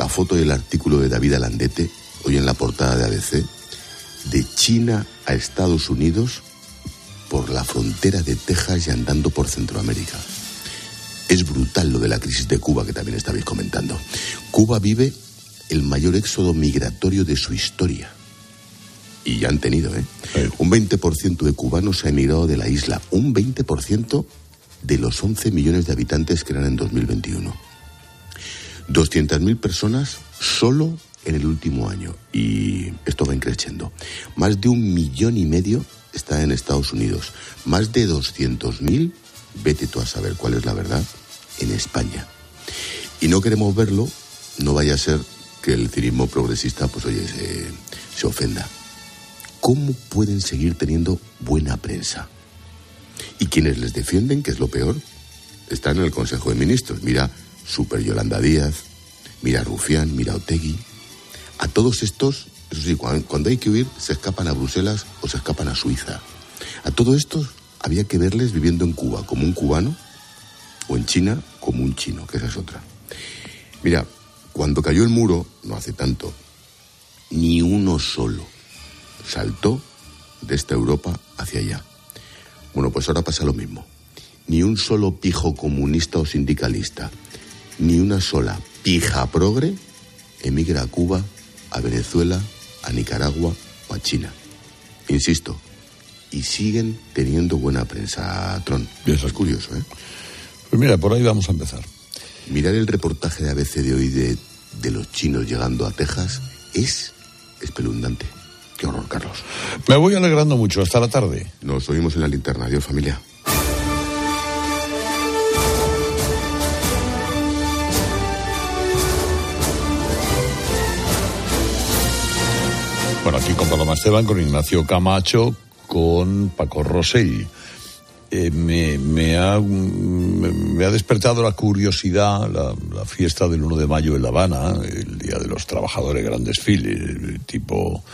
la foto y el artículo de David Alandete, hoy en la portada de A B C, de China a Estados Unidos por la frontera de Texas y andando por Centroamérica. Es brutal lo de la crisis de Cuba, que también estabais comentando. Cuba vive el mayor éxodo migratorio de su historia. Y ya han tenido, ¿eh? Sí. Un veinte por ciento de cubanos ha emigrado de la isla. Un veinte por ciento de los once millones de habitantes que eran en dos mil veintiuno. doscientas mil personas solo en el último año. Y esto va increciendo. Más de un millón y medio está en Estados Unidos. Más de doscientos mil, vete tú a saber cuál es la verdad, en España. Y no queremos verlo, no vaya a ser que el cinismo progresista, pues oye, se, se ofenda. ¿Cómo pueden seguir teniendo buena prensa? Y quienes les defienden, que es lo peor, están en el Consejo de Ministros. Mira Super Yolanda Díaz, mira Rufián, mira Otegi. A todos estos, eso sí, cuando, cuando hay que huir, se escapan a Bruselas o se escapan a Suiza. A todos estos había que verles viviendo en Cuba como un cubano o en China como un chino, que esa es otra. Mira, cuando cayó el muro, no hace tanto, ni uno solo saltó de esta Europa hacia allá. Bueno, pues ahora pasa lo mismo. Ni un solo pijo comunista o sindicalista, ni una sola pija progre emigra a Cuba, a Venezuela, a Nicaragua o a China. Insisto, y siguen teniendo buena prensa, Tron. Eso es curioso, ¿eh? Pues mira, por ahí vamos a empezar. Mirar el reportaje de A B C de hoy de, de los chinos llegando a Texas es espeluznante. Qué horror, Carlos. Me voy alegrando mucho. Hasta la tarde. Nos oímos en la linterna. Adiós, familia. Bueno, aquí con Paloma Esteban, con Ignacio Camacho, con Paco Rosell. Eh, me, me, ha, me, me ha despertado la curiosidad la, la fiesta del uno de mayo en La Habana, el Día de los Trabajadores, gran desfile, el tipo,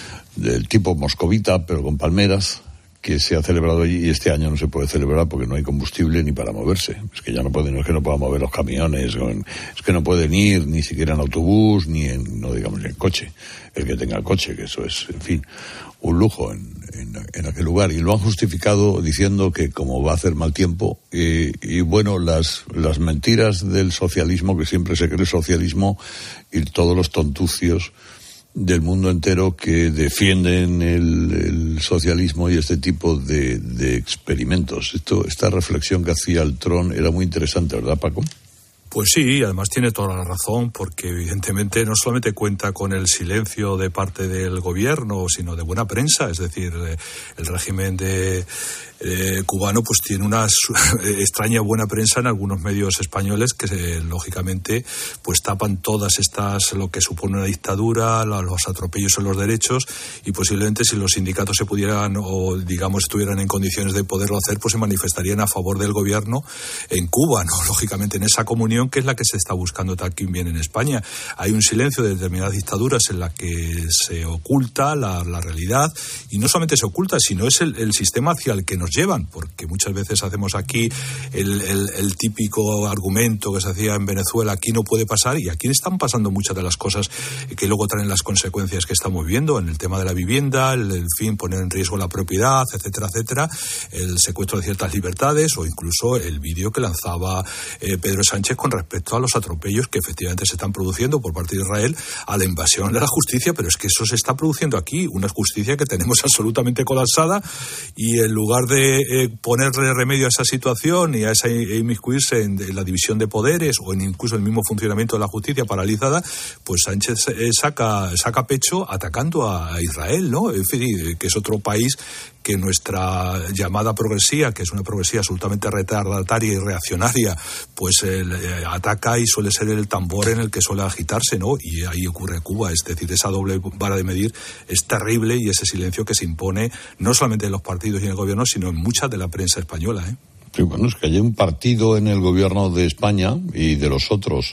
del tipo moscovita, pero con palmeras, que se ha celebrado allí, y este año no se puede celebrar porque no hay combustible ni para moverse. Es que ya no pueden, no es que no puedan mover los camiones, es que no pueden ir ni siquiera en autobús, ni en, no digamos, en coche. El que tenga el coche, que eso es, en fin, un lujo en, en, en aquel lugar. Y lo han justificado diciendo que como va a hacer mal tiempo, eh, y bueno, las, las mentiras del socialismo, que siempre se cree socialismo, y todos los tontucios del mundo entero que defienden el, el socialismo y este tipo de, de experimentos. Esto, esta reflexión que hacía el Tron era muy interesante, ¿verdad, Paco? Pues sí, además tiene toda la razón, porque evidentemente no solamente cuenta con el silencio de parte del gobierno, sino de buena prensa, es decir, el régimen de eh, cubano pues tiene una extraña buena prensa en algunos medios españoles que eh, lógicamente pues tapan todas estas, lo que supone una dictadura, la, los atropellos en los derechos, y posiblemente si los sindicatos se pudieran o digamos estuvieran en condiciones de poderlo hacer, pues se manifestarían a favor del gobierno en Cuba, ¿no? Lógicamente en esa comunión que es la que se está buscando también en España. Hay un silencio de determinadas dictaduras en la que se oculta la, la realidad, y no solamente se oculta, sino es el, el sistema hacia el que nos llevan, porque muchas veces hacemos aquí el, el, el típico argumento que se hacía en Venezuela, aquí no puede pasar, y aquí están pasando muchas de las cosas que luego traen las consecuencias que estamos viendo en el tema de la vivienda, el, el fin, poner en riesgo la propiedad, etcétera, etcétera, el secuestro de ciertas libertades, o incluso el vídeo que lanzaba eh, Pedro Sánchez con respecto a los atropellos que efectivamente se están produciendo por parte de Israel a la invasión de la justicia, pero es que eso se está produciendo aquí, una justicia que tenemos absolutamente colapsada, y en lugar de eh, ponerle remedio a esa situación y a esa inmiscuirse en, en la división de poderes o en incluso el mismo funcionamiento de la justicia paralizada, pues Sánchez eh, saca, saca pecho atacando a Israel, ¿no? En fin, que es otro país que nuestra llamada progresía, que es una progresía absolutamente retardataria y reaccionaria, pues eh, ataca y suele ser el tambor en el que suele agitarse, ¿no? Y ahí ocurre Cuba, es decir, esa doble vara de medir es terrible, y ese silencio que se impone no solamente en los partidos y en el gobierno, sino en mucha de la prensa española, ¿eh? Sí, bueno, es que hay un partido en el gobierno de España y de los otros,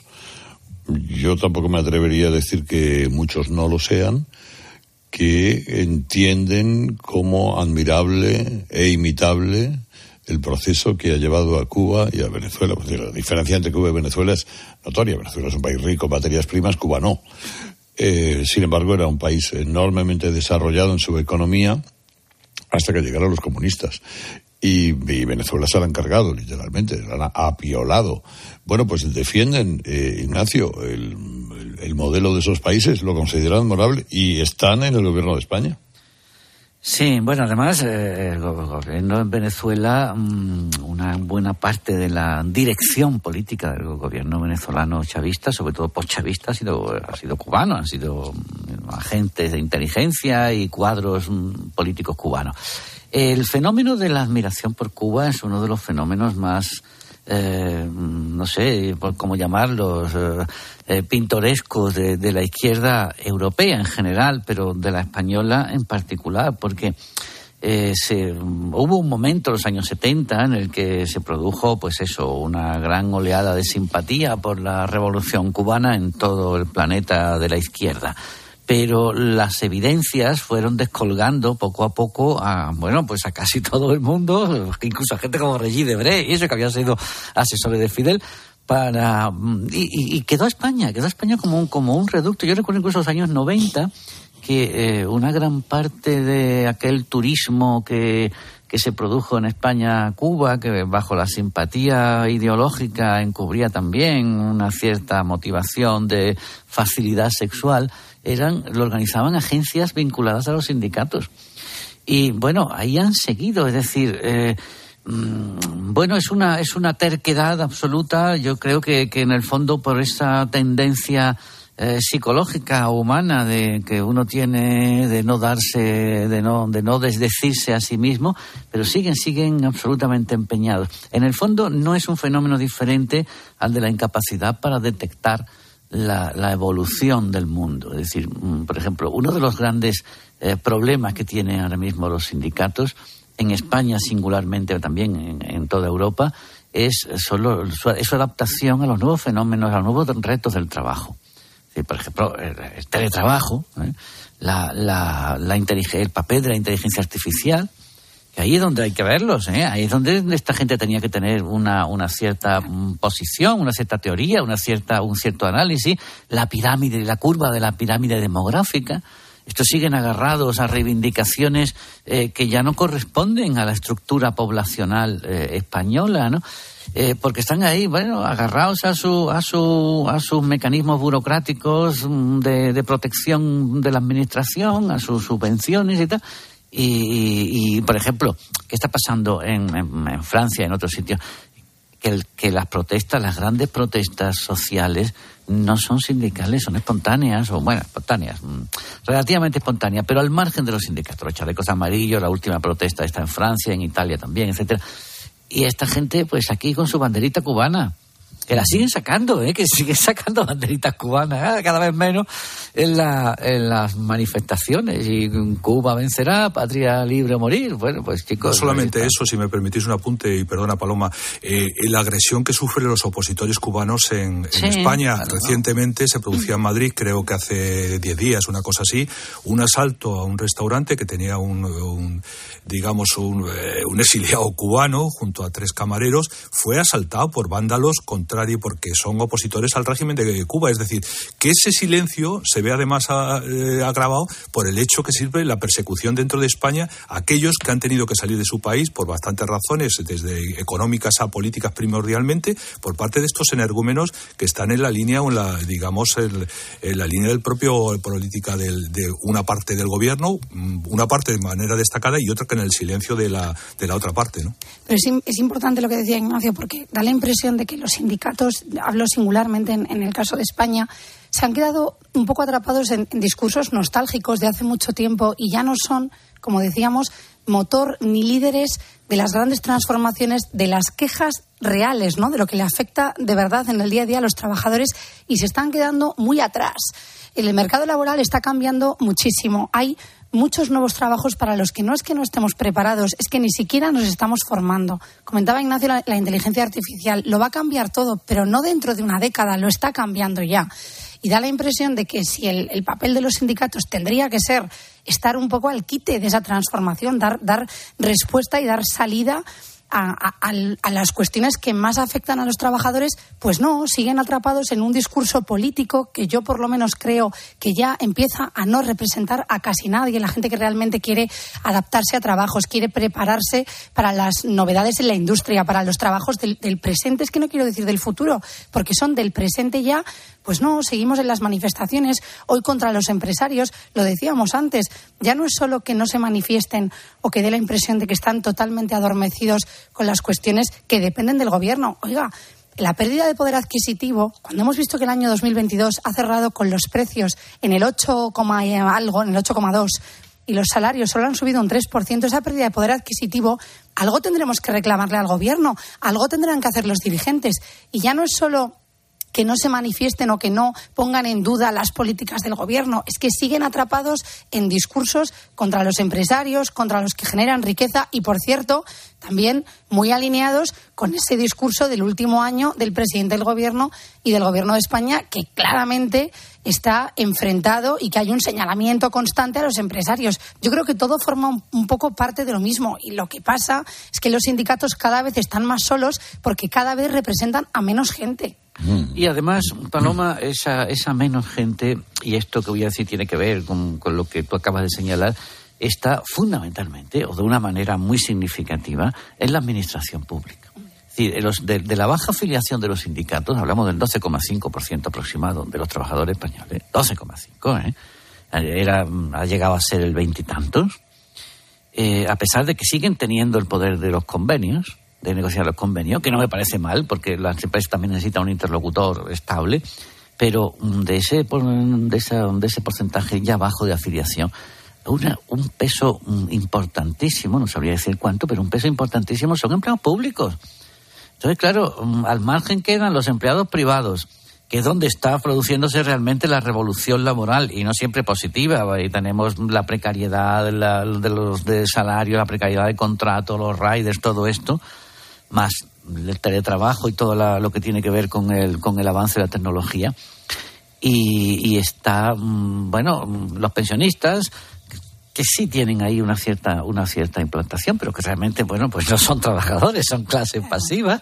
yo tampoco me atrevería a decir que muchos no lo sean, que entienden como admirable e imitable el proceso que ha llevado a Cuba y a Venezuela. Pues, la diferencia entre Cuba y Venezuela es notoria. Venezuela es un país rico en materias primas, Cuba no. Eh, sin embargo, era un país enormemente desarrollado en su economía hasta que llegaron los comunistas. Y, y Venezuela se la han cargado, literalmente, la han apiolado. Bueno, pues defienden, eh, Ignacio, el, el, el modelo de esos países, lo consideran honorable y están en el gobierno de España. Sí, bueno, además, eh, el gobierno en Venezuela, mmm, una buena parte de la dirección política del gobierno venezolano chavista, sobre todo postchavista, ha sido, ha sido cubano, han sido mmm, agentes de inteligencia y cuadros mmm, políticos cubanos. El fenómeno de la admiración por Cuba es uno de los fenómenos más, eh, no sé cómo llamarlos, eh, eh, pintorescos de, de la izquierda europea en general, pero de la española en particular, porque eh, se, hubo un momento en los años setenta en el que se produjo, pues eso, una gran oleada de simpatía por la revolución cubana en todo el planeta de la izquierda. Pero las evidencias fueron descolgando poco a poco a, bueno, pues a casi todo el mundo, incluso a gente como Regis Debray, y eso que había sido asesores de Fidel, para y, y, y quedó España, quedó España como un, como un reducto. Yo recuerdo incluso los años noventa que eh, una gran parte de aquel turismo que que se produjo en España a Cuba, que bajo la simpatía ideológica encubría también una cierta motivación de facilidad sexual, eran lo organizaban agencias vinculadas a los sindicatos. Y bueno, ahí han seguido, es decir, eh, mmm, bueno, es una es una terquedad absoluta. Yo creo que, que en el fondo por esa tendencia Eh, psicológica humana de que uno tiene de no darse, de no de no desdecirse a sí mismo, pero siguen siguen absolutamente empeñados. En el fondo no es un fenómeno diferente al de la incapacidad para detectar la, la evolución del mundo. Es decir, por ejemplo, uno de los grandes eh, problemas que tienen ahora mismo los sindicatos en España singularmente, también en, en toda Europa, es solo su, es su adaptación a los nuevos fenómenos, a los nuevos retos del trabajo. Por ejemplo, el teletrabajo, ¿eh? la, la, la el papel de la inteligencia artificial, que ahí es donde hay que verlos, ¿eh? Ahí es donde esta gente tenía que tener una, una cierta posición, una cierta teoría, una cierta, un cierto análisis, la pirámide, la curva de la pirámide demográfica. Estos siguen agarrados a reivindicaciones eh, que ya no corresponden a la estructura poblacional eh, española, ¿no? Eh, porque están ahí, bueno, agarrados a su, a su, a sus mecanismos burocráticos de, de protección de la administración, a sus subvenciones y tal. Y, y, y por ejemplo, ¿qué está pasando en, en, en Francia, en otros sitios? Que, el, que las protestas, las grandes protestas sociales no son sindicales, son espontáneas, o bueno, espontáneas, relativamente espontáneas, pero al margen de los sindicatos. Los chalecos amarillos, la última protesta está en Francia, en Italia también, etcétera. Y esta gente, pues aquí con su banderita cubana, que la siguen sacando, ¿eh? Que siguen sacando banderitas cubanas, ¿eh? Cada vez menos en, la, en las manifestaciones. Y Cuba vencerá, patria libre o morir. Bueno, pues chicos... No solamente eso, si me permitís un apunte, y perdona Paloma, eh, la agresión que sufren los opositores cubanos en, sí, en España. claro. Recientemente se producía en Madrid, creo que hace diez días, una cosa así, un asalto a un restaurante que tenía un, un digamos, un, eh, un exiliado cubano junto a tres camareros. Fue asaltado por vándalos contra porque son opositores al régimen de Cuba. Es decir, que ese silencio se ve además a, eh, agravado por el hecho que sirve la persecución dentro de España a aquellos que han tenido que salir de su país por bastantes razones, desde económicas a políticas primordialmente, por parte de estos energúmenos que están en la línea o en la, digamos, el, en la línea del propio política del, de una parte del gobierno, una parte de manera destacada y otra que en el silencio de la, de la otra parte, ¿no? Pero es, es importante lo que decía Ignacio, porque da la impresión de que los sindicatos, hablo singularmente en, en el caso de España, se han quedado un poco atrapados en, en discursos nostálgicos de hace mucho tiempo y ya no son, como decíamos, motor ni líderes de las grandes transformaciones, de las quejas reales, ¿no? De lo que le afecta de verdad en el día a día a los trabajadores, y se están quedando muy atrás. El mercado laboral está cambiando muchísimo. Hay muchos nuevos trabajos para los que no es que no estemos preparados, es que ni siquiera nos estamos formando. Comentaba Ignacio la, la inteligencia artificial, lo va a cambiar todo, pero no dentro de una década, lo está cambiando ya. Y da la impresión de que si el, el papel de los sindicatos tendría que ser estar un poco al quite de esa transformación, dar, dar respuesta y dar salida a, a, a las cuestiones que más afectan a los trabajadores, pues no, siguen atrapados en un discurso político que yo por lo menos creo que ya empieza a no representar a casi nadie, la gente que realmente quiere adaptarse a trabajos, quiere prepararse para las novedades en la industria, para los trabajos del, del presente, es que no quiero decir del futuro, porque son del presente ya. Pues no, seguimos en las manifestaciones hoy contra los empresarios, lo decíamos antes, ya no es solo que no se manifiesten o que dé la impresión de que están totalmente adormecidos con las cuestiones que dependen del gobierno. Oiga, la pérdida de poder adquisitivo, cuando hemos visto que el año dos mil veintidós ha cerrado con los precios en el ocho, algo, en el ocho coma dos y los salarios solo han subido un tres por ciento, esa pérdida de poder adquisitivo, algo tendremos que reclamarle al gobierno, algo tendrán que hacer los dirigentes. Y ya no es solo que no se manifiesten o que no pongan en duda las políticas del gobierno, es que siguen atrapados en discursos contra los empresarios, contra los que generan riqueza y, por cierto, también muy alineados con ese discurso del último año del presidente del gobierno y del gobierno de España, que claramente está enfrentado y que hay un señalamiento constante a los empresarios. Yo creo que todo forma un, un poco parte de lo mismo, y lo que pasa es que los sindicatos cada vez están más solos porque cada vez representan a menos gente. Y además, Paloma, esa, esa menos gente, y esto que voy a decir tiene que ver con, con lo que tú acabas de señalar, está fundamentalmente, o de una manera muy significativa, en la administración pública. Es decir, los, de, de la baja afiliación de los sindicatos, hablamos del doce coma cinco por ciento aproximado de los trabajadores españoles, doce coma cinco, ¿eh? Era, ha llegado a ser el veintitantos, eh, a pesar de que siguen teniendo el poder de los convenios, de negociar los convenios, que no me parece mal, porque las empresas también necesitan un interlocutor estable, pero de ese, de ese, de ese porcentaje ya bajo de afiliación, una, un peso importantísimo, no sabría decir cuánto, pero un peso importantísimo son empleados públicos. Entonces, claro, al margen quedan los empleados privados, que es donde está produciéndose realmente la revolución laboral, y no siempre positiva. Ahí tenemos la precariedad la, de los de salario, la precariedad de contrato, los riders, todo esto, más el teletrabajo y todo la, lo que tiene que ver con el, con el avance de la tecnología. Y, y está, bueno, los pensionistas, que sí tienen ahí una cierta, una cierta implantación, pero que realmente, bueno, pues no son trabajadores, son clases pasivas.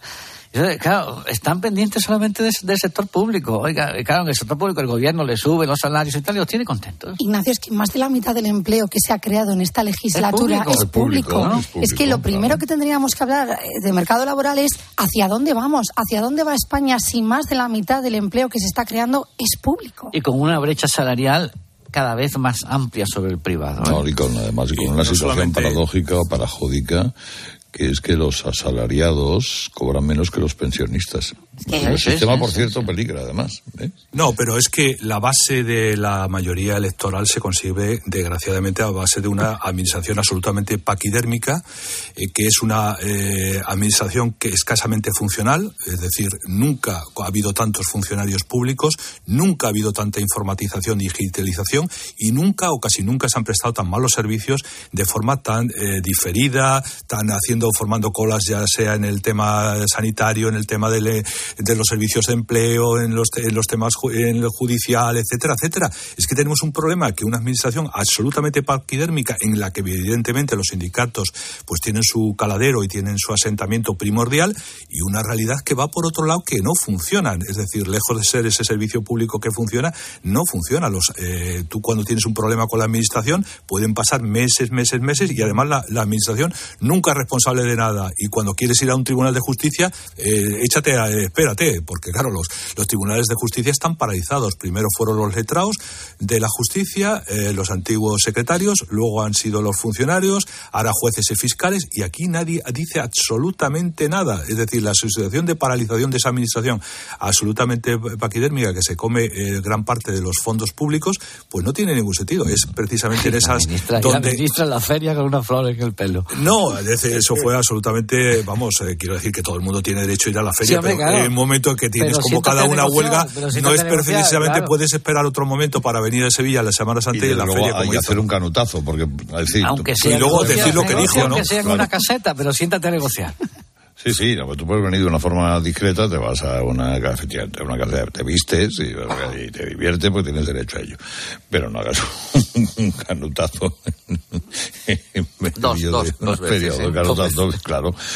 Claro, están pendientes solamente del, del sector público. Oiga, claro, en el sector público el gobierno le sube los salarios y tal, y los tiene contentos. Ignacio, es que más de la mitad del empleo que se ha creado en esta legislatura es público. Es, público. Es, público, ¿no? es, público, es que lo primero claro. que tendríamos que hablar de mercado laboral es hacia dónde vamos, hacia dónde va España si más de la mitad del empleo que se está creando es público. Y con una brecha salarial cada vez más amplia sobre el privado. ¿eh? No, y con, además, y con y una no situación solamente... paradójica o parajódica, que es que los asalariados cobran menos que los pensionistas. ¿Qué? El Sí, sistema, sí, por sí, cierto, sí. peligra, además. ¿eh? No, pero es que la base de la mayoría electoral se consigue, desgraciadamente, a base de una administración absolutamente paquidérmica, eh, que es una eh, administración que escasamente funcional, es decir, nunca ha habido tantos funcionarios públicos, nunca ha habido tanta informatización y digitalización, y nunca o casi nunca se han prestado tan malos servicios de forma tan eh, diferida, tan haciendo, formando colas, ya sea en el tema sanitario, en el tema de, le, de los servicios de empleo, en los, en los temas en el judicial, etcétera, etcétera. Es que tenemos un problema, que una administración absolutamente paquidérmica, en la que evidentemente los sindicatos pues tienen su caladero y tienen su asentamiento primordial, y una realidad que va por otro lado, que no funcionan. Es decir, lejos de ser ese servicio público que funciona, no funciona. Los, eh, tú cuando tienes un problema con la administración, pueden pasar meses, meses, meses, y además la, la administración nunca es responsable de nada, y cuando quieres ir a un tribunal de justicia, eh, échate a, eh, espérate, porque claro, los, los tribunales de justicia están paralizados. Primero fueron los letrados de la justicia, eh, los antiguos secretarios, luego han sido los funcionarios, ahora jueces y fiscales, y aquí nadie dice absolutamente nada. Es decir, la situación de paralización de esa administración absolutamente paquidérmica, que se come eh, gran parte de los fondos públicos, pues no tiene ningún sentido. Es precisamente en esas... La ministra, donde... la ministra en la feria con una flor en el pelo. No, es decir, eso fue absolutamente, vamos, eh, quiero decir que todo el mundo tiene derecho a ir a la feria, sí, hombre, pero claro. En el momento en que tienes pero convocada una huelga, no es precisamente, claro. Puedes esperar otro momento para venir a Sevilla la Semana Santa y, y en la feria. Hay que hacer un canutazo, porque decir, aunque sea, y luego decir lo que dijo, ¿no? Aunque sea en claro. una caseta, pero siéntate a negociar. Sí, sí, no, tú puedes venir de una forma discreta, te vas a una cafetería, a una cafetería, te vistes y, y te diviertes, pues tienes derecho a ello. Pero no hagas un canutazo. dos, dos, de dos veces. Periodo, ¿eh? Canutazo, claro.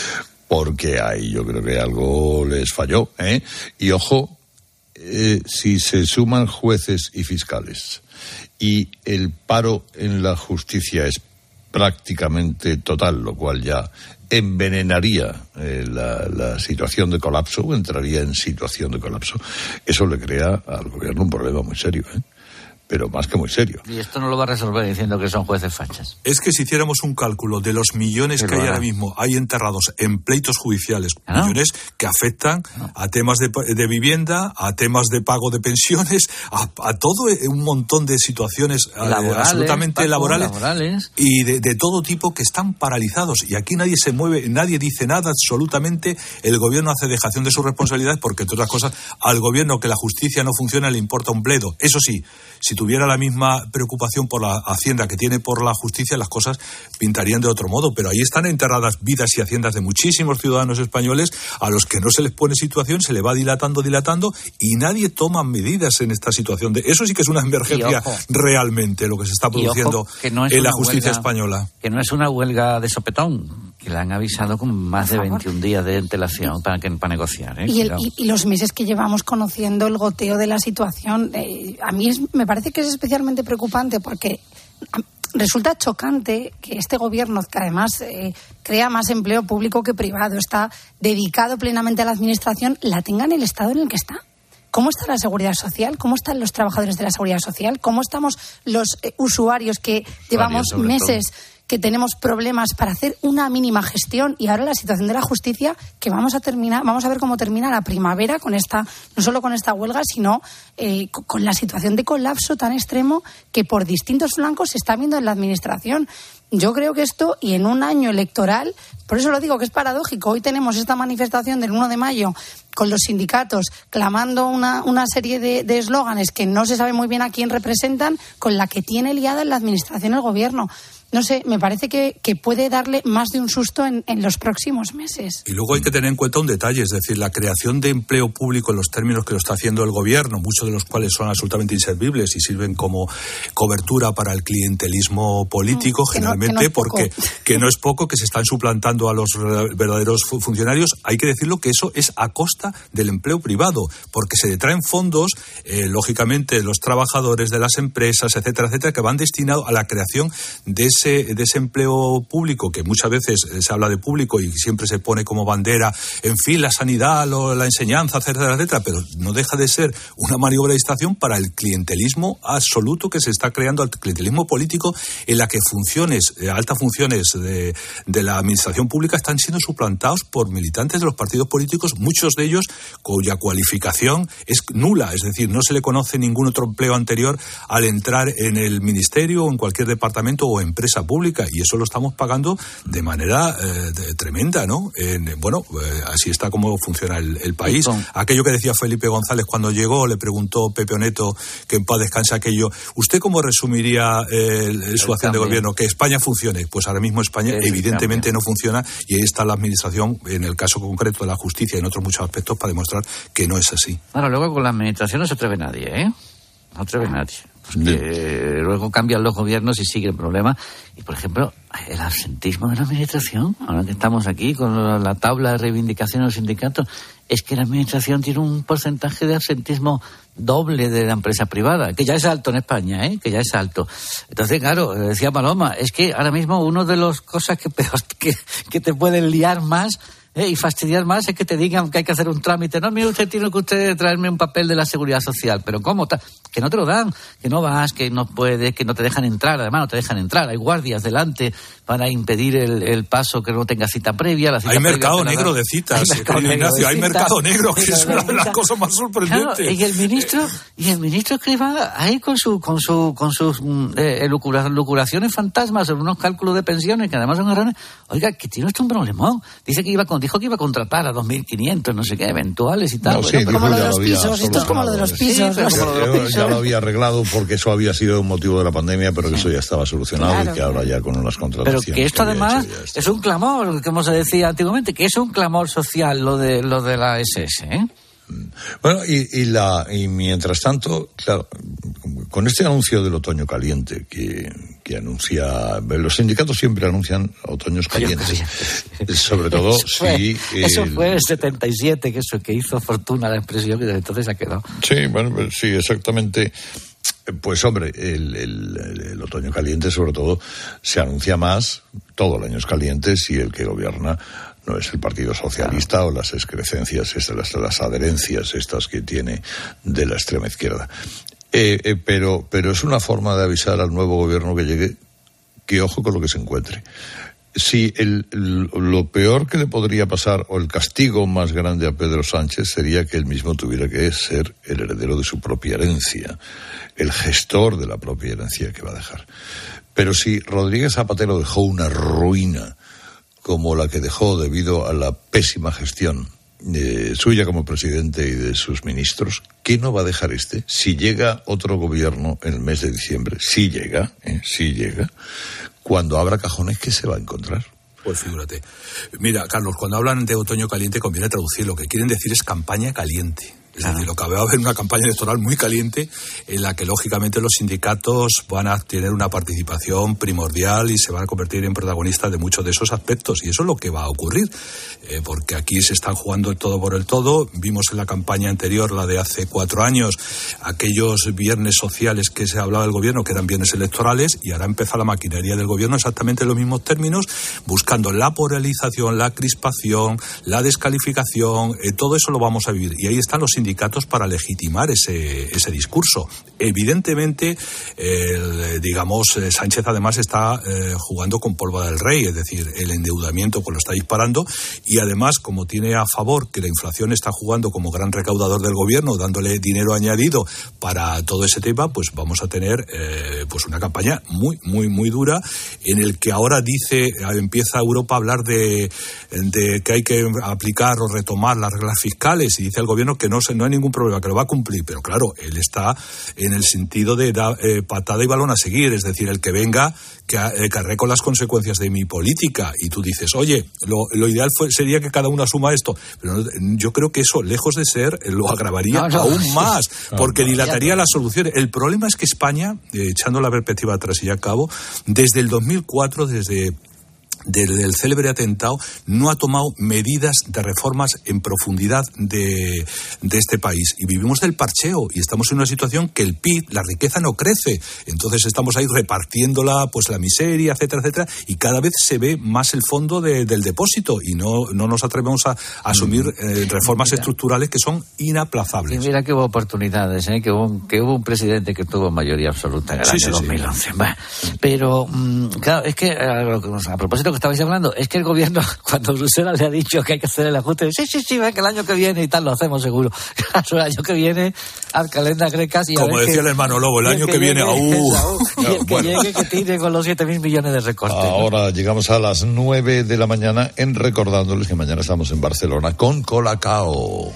porque ahí yo creo que algo les falló, ¿eh? Y ojo, eh, si se suman jueces y fiscales y el paro en la justicia es prácticamente total, lo cual ya envenenaría eh, la, la situación de colapso, o entraría en situación de colapso, eso le crea al gobierno un problema muy serio, ¿eh? Pero más que muy serio. Y esto no lo va a resolver diciendo que son jueces fachas. Es que si hiciéramos un cálculo de los millones que hay ahora mismo, hay enterrados en pleitos judiciales, ¿no? Millones que afectan ¿no? a temas de, de vivienda, a temas de pago de pensiones, a, a todo un montón de situaciones laborales, eh, absolutamente Paco, laborales, laborales y de, de todo tipo que están paralizados. Y aquí nadie se mueve, nadie dice nada, absolutamente. El gobierno hace dejación de sus responsabilidades porque, entre otras cosas, al gobierno que la justicia no funciona le importa un bledo. Eso sí, si tuviera la misma preocupación por la hacienda que tiene por la justicia, las cosas pintarían de otro modo, pero ahí están enterradas vidas y haciendas de muchísimos ciudadanos españoles a los que no se les pone situación, se le va dilatando, dilatando y nadie toma medidas en esta situación. De eso sí que es una emergencia realmente lo que se está produciendo ojo, no en la justicia huelga, española. Que no es una huelga de sopetón, que la han avisado con más de veintiún días de antelación para, que, para negociar. ¿eh? Y, el, y, y los meses que llevamos conociendo el goteo de la situación, eh, a mí es, me parece que es especialmente preocupante porque resulta chocante que este gobierno, que además eh, crea más empleo público que privado, está dedicado plenamente a la administración, la tenga en el estado en el que está. ¿Cómo está la seguridad social? ¿Cómo están los trabajadores de la seguridad social? ¿Cómo estamos los eh, usuarios que llevamos meses que tenemos problemas para hacer una mínima gestión? Y ahora la situación de la justicia, que vamos a terminar, vamos a ver cómo termina la primavera con esta, no solo con esta huelga, sino eh, con la situación de colapso tan extremo que por distintos flancos se está viendo en la administración. Yo creo que esto, y en un año electoral, por eso lo digo que es paradójico, hoy tenemos esta manifestación del uno de mayo con los sindicatos clamando una, una serie de eslóganes que no se sabe muy bien a quién representan, con la que tiene liada en la administración el gobierno. No sé, me parece que, que puede darle más de un susto en, en los próximos meses. Y luego hay que tener en cuenta un detalle, es decir, la creación de empleo público en los términos que lo está haciendo el gobierno, muchos de los cuales son absolutamente inservibles y sirven como cobertura para el clientelismo político, mm, generalmente, que no, que no porque que no es poco, que se están suplantando a los verdaderos funcionarios. Hay que decirlo que eso es a costa del empleo privado, porque se detraen fondos, eh, lógicamente, los trabajadores de las empresas, etcétera, etcétera, que van destinados a la creación de ese de ese empleo público, que muchas veces se habla de público y siempre se pone como bandera, en fin, la sanidad, la enseñanza, etcétera, etcétera, pero no deja de ser una maniobra de distracción para el clientelismo absoluto que se está creando, el clientelismo político, en la que funciones, altas funciones de, de la administración pública están siendo suplantados por militantes de los partidos políticos, muchos de ellos cuya cualificación es nula, es decir, no se le conoce ningún otro empleo anterior al entrar en el ministerio o en cualquier departamento o empresa pública, y eso lo estamos pagando de manera eh, de, tremenda, ¿no? En, bueno, eh, así está como funciona el, el país. Aquello que decía Felipe González cuando llegó, le preguntó Pepe Oneto, que en paz descanse aquello, ¿usted cómo resumiría eh, su acción de gobierno? Que España funcione. Pues ahora mismo España es evidentemente no funciona, y ahí está la administración, en el caso concreto de la justicia y en otros muchos aspectos, para demostrar que no es así. Bueno, luego con la administración no se atreve nadie, ¿eh? No atreve nadie. Porque luego cambian los gobiernos y sigue el problema. Y, por ejemplo, el absentismo de la administración, ahora que estamos aquí con la tabla de reivindicación de los sindicatos, es que la administración tiene un porcentaje de absentismo doble de la empresa privada, que ya es alto en España, ¿eh? Que ya es alto. Entonces, claro, decía Paloma, es que ahora mismo una de las cosas que, peor, que, que te pueden liar más Eh, y fastidiar más es que te digan que hay que hacer un trámite. No, mire, usted tiene que usted traerme un papel de la Seguridad Social. ¿Pero cómo? Que no te lo dan, que no vas, que no puedes, que no te dejan entrar. Además, no te dejan entrar. Hay guardias delante para impedir el, el paso, que no tenga cita previa. La cita hay previa mercado negro de citas, hay mercado, negro, Ignacio, de hay citas, mercado negro, que es una de las cosas más sorprendentes. Claro, y el ministro, y el ministro Escrivá ahí con su, con su, con sus eh, lucuraciones fantasmas sobre unos cálculos de pensiones que además son errores. Oiga, que tiene esto un problemón. Dice que iba con, dijo que iba a contratar a dos mil quinientos, no sé qué, eventuales y tal. No, sí, bueno, como lo de los pisos, esto es como lo de los pisos. Sí, no sé. Lo pisos. Ya lo había arreglado porque eso había sido un motivo de la pandemia, pero que eso ya estaba solucionado, claro, y que ahora ya con las contrataciones. Pero que esto que además hecho, es un clamor, como se decía antiguamente, que es un clamor social lo de lo de la S S, ¿eh? Bueno, y, y, la, y mientras tanto, claro, con este anuncio del otoño caliente que, que anuncia, los sindicatos siempre anuncian otoños calientes, sobre todo eso fue, si... Eso el, fue en el setenta y siete, que eso que hizo fortuna la expresión, que desde entonces ha quedado. Sí, bueno, sí, exactamente. Pues hombre, el, el, el otoño caliente sobre todo se anuncia más, todo el año es caliente si el que gobierna no es el Partido Socialista, claro, o las excrecencias, estas, las, las adherencias estas que tiene de la extrema izquierda. Eh, eh, pero, pero es una forma de avisar al nuevo gobierno que llegue que ojo con lo que se encuentre. Si el, el, lo peor que le podría pasar, o el castigo más grande a Pedro Sánchez, sería que él mismo tuviera que ser el heredero de su propia herencia, el gestor de la propia herencia que va a dejar. Pero si Rodríguez Zapatero dejó una ruina como la que dejó debido a la pésima gestión eh, suya como presidente y de sus ministros, ¿qué no va a dejar este? Si llega otro gobierno en el mes de diciembre, si llega, eh, si llega, cuando abra cajones, ¿qué se va a encontrar? Pues figúrate. Mira, Carlos, cuando hablan de otoño caliente conviene traducir. Lo que quieren decir es campaña caliente. Es ah. decir, lo que va a haber una campaña electoral muy caliente en la que, lógicamente, los sindicatos van a tener una participación primordial y se van a convertir en protagonistas de muchos de esos aspectos. Y eso es lo que va a ocurrir, eh, porque aquí se están jugando el todo por el todo. Vimos en la campaña anterior, la de hace cuatro años, aquellos viernes sociales que se hablaba del gobierno, que eran viernes electorales, y ahora empieza la maquinaria del gobierno exactamente en los mismos términos, buscando la polarización, la crispación, la descalificación, eh, todo eso lo vamos a vivir. Y ahí están los sindicatos sindicatos para legitimar ese, ese discurso. Evidentemente, el, digamos, Sánchez además está eh, jugando con pólvora del rey, es decir, el endeudamiento pues lo está disparando, y además, como tiene a favor que la inflación está jugando como gran recaudador del gobierno, dándole dinero añadido para todo ese tema, pues vamos a tener eh, pues una campaña muy, muy, muy dura, en el que ahora dice, empieza Europa a hablar de, de que hay que aplicar o retomar las reglas fiscales, y dice el gobierno que no se no hay ningún problema, que lo va a cumplir, pero claro, él está en el sentido de da, eh, patada y balón a seguir, es decir, el que venga, que eh, cargue con las consecuencias de mi política, y tú dices, oye, lo, lo ideal fue, sería que cada uno asuma esto, pero no, yo creo que eso, lejos de ser, lo agravaría no, no, aún sí. más, porque no, dilataría las soluciones. El problema es que España, eh, echando la perspectiva atrás y ya acabo, desde el dos mil cuatro, desde... desde el célebre atentado, no ha tomado medidas de reformas en profundidad de, de este país. Y vivimos del parcheo, y estamos en una situación que el P I B, la riqueza, no crece. Entonces estamos ahí repartiéndola, pues la miseria, etcétera, etcétera, y cada vez se ve más el fondo de, del depósito, y no, no nos atrevemos a, a asumir eh, reformas mira, estructurales que son inaplazables. Y mira que hubo oportunidades, ¿eh? que, hubo un, que hubo un presidente que tuvo mayoría absoluta en el sí, año sí, dos mil once. Sí. Bueno, pero, mmm, claro, es que a, a propósito que estabais hablando, es que el gobierno, cuando Bruselas le ha dicho que hay que hacer el ajuste, sí, sí, sí, va, que el año que viene y tal, lo hacemos seguro. El año que viene, al calenda grecas y a como decía que, el hermano Lobo, el año que, que viene, llegue, uh. no, y el que bueno. llegue, que tire con los siete mil millones de recortes. Ahora ¿no? llegamos a las nueve de la mañana en recordándoles que mañana estamos en Barcelona con Colacao.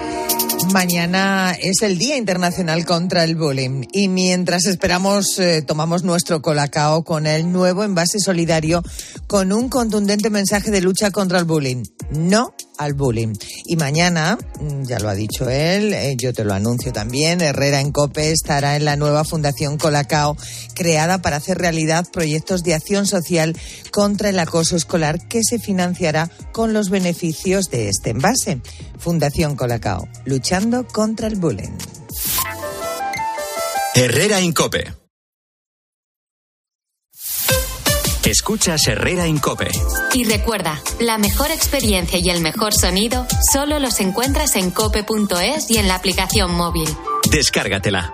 Mañana es el Día Internacional contra el Bullying, y mientras esperamos eh, tomamos nuestro Colacao con el nuevo envase solidario con un contundente mensaje de lucha contra el bullying. No al bullying. Y mañana, ya lo ha dicho él, eh, yo te lo anuncio también, Herrera en COPE estará en la nueva Fundación Colacao, creada para hacer realidad proyectos de acción social contra el acoso escolar, que se financiará con los beneficios de este envase. Fundación Colacao, luchando contra el bullying. Herrera en COPE. Escuchas Herrera en COPE. Y recuerda, la mejor experiencia y el mejor sonido solo los encuentras en cope punto es y en la aplicación móvil. Descárgatela.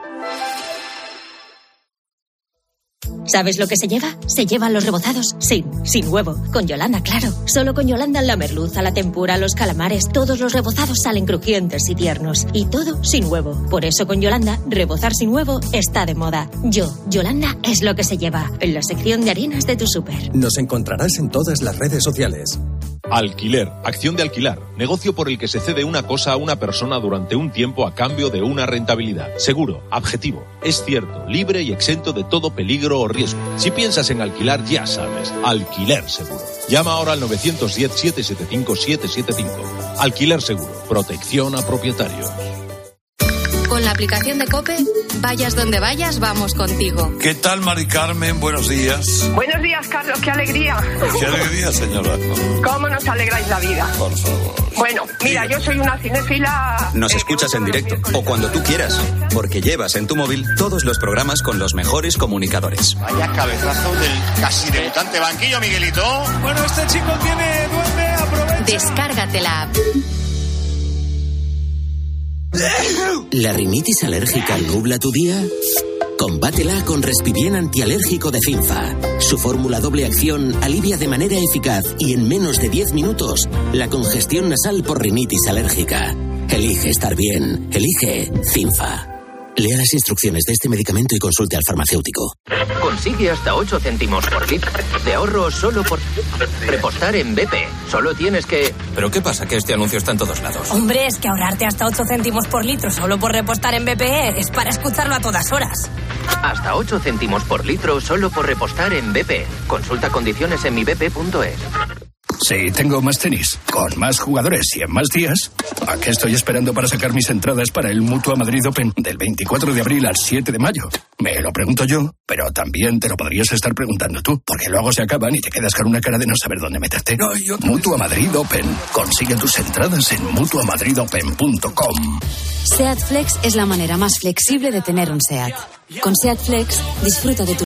¿Sabes lo que se lleva? Se llevan los rebozados sin, sin huevo. Con Yolanda, claro. Solo con Yolanda la merluza, la tempura, los calamares, todos los rebozados salen crujientes y tiernos. Y todo sin huevo. Por eso con Yolanda, rebozar sin huevo está de moda. Yo, Yolanda, es lo que se lleva. En la sección de harinas de tu súper. Nos encontrarás en todas las redes sociales. Alquiler, acción de alquilar, negocio por el que se cede una cosa a una persona durante un tiempo a cambio de una rentabilidad. Seguro, objetivo, es cierto, libre y exento de todo peligro o riesgo. Si piensas en alquilar, ya sabes, Alquiler Seguro. Llama ahora al nueve uno cero, siete siete cinco, siete siete cinco. Alquiler Seguro, protección a propietarios. Con la aplicación de COPE, vayas donde vayas, vamos contigo. ¿Qué tal, Mari Carmen? Buenos días. Buenos días, Carlos, qué alegría. Qué alegría, señora. ¿Cómo nos alegráis la vida? Por favor. Bueno, mira, yo soy una cinéfila... Nos escuchas en directo o cuando tú quieras, porque llevas en tu móvil todos los programas con los mejores comunicadores. Vaya cabezazo del casi debutante banquillo, Miguelito. Bueno, este chico tiene duende, aprovecha. Descárgate la app. ¿La rinitis alérgica nubla tu día? Combátela con Respibien antialérgico de Cinfa. Su fórmula doble acción alivia de manera eficaz y en menos de diez minutos la congestión nasal por rinitis alérgica. Elige estar bien. Elige Cinfa. Lea las instrucciones de este medicamento y consulte al farmacéutico. Consigue hasta ocho céntimos por litro de ahorro solo por repostar en B P. Solo tienes que... ¿Pero qué pasa? Que este anuncio está en todos lados. Hombre, es que ahorrarte hasta ocho céntimos por litro solo por repostar en B P E es para escucharlo a todas horas. Hasta ocho céntimos por litro solo por repostar en B P. Consulta condiciones en mi b p punto es. Sí, tengo más tenis, con más jugadores y en más días. ¿A qué estoy esperando para sacar mis entradas para el Mutua Madrid Open del veinticuatro de abril al siete de mayo? Me lo pregunto yo, pero también te lo podrías estar preguntando tú, porque luego se acaban y te quedas con una cara de no saber dónde meterte. No, yo... Mutua Madrid Open. Consigue tus entradas en mutua madrid open punto com. SEAT Flex es la manera más flexible de tener un SEAT. Con SEAT Flex, disfruta de tu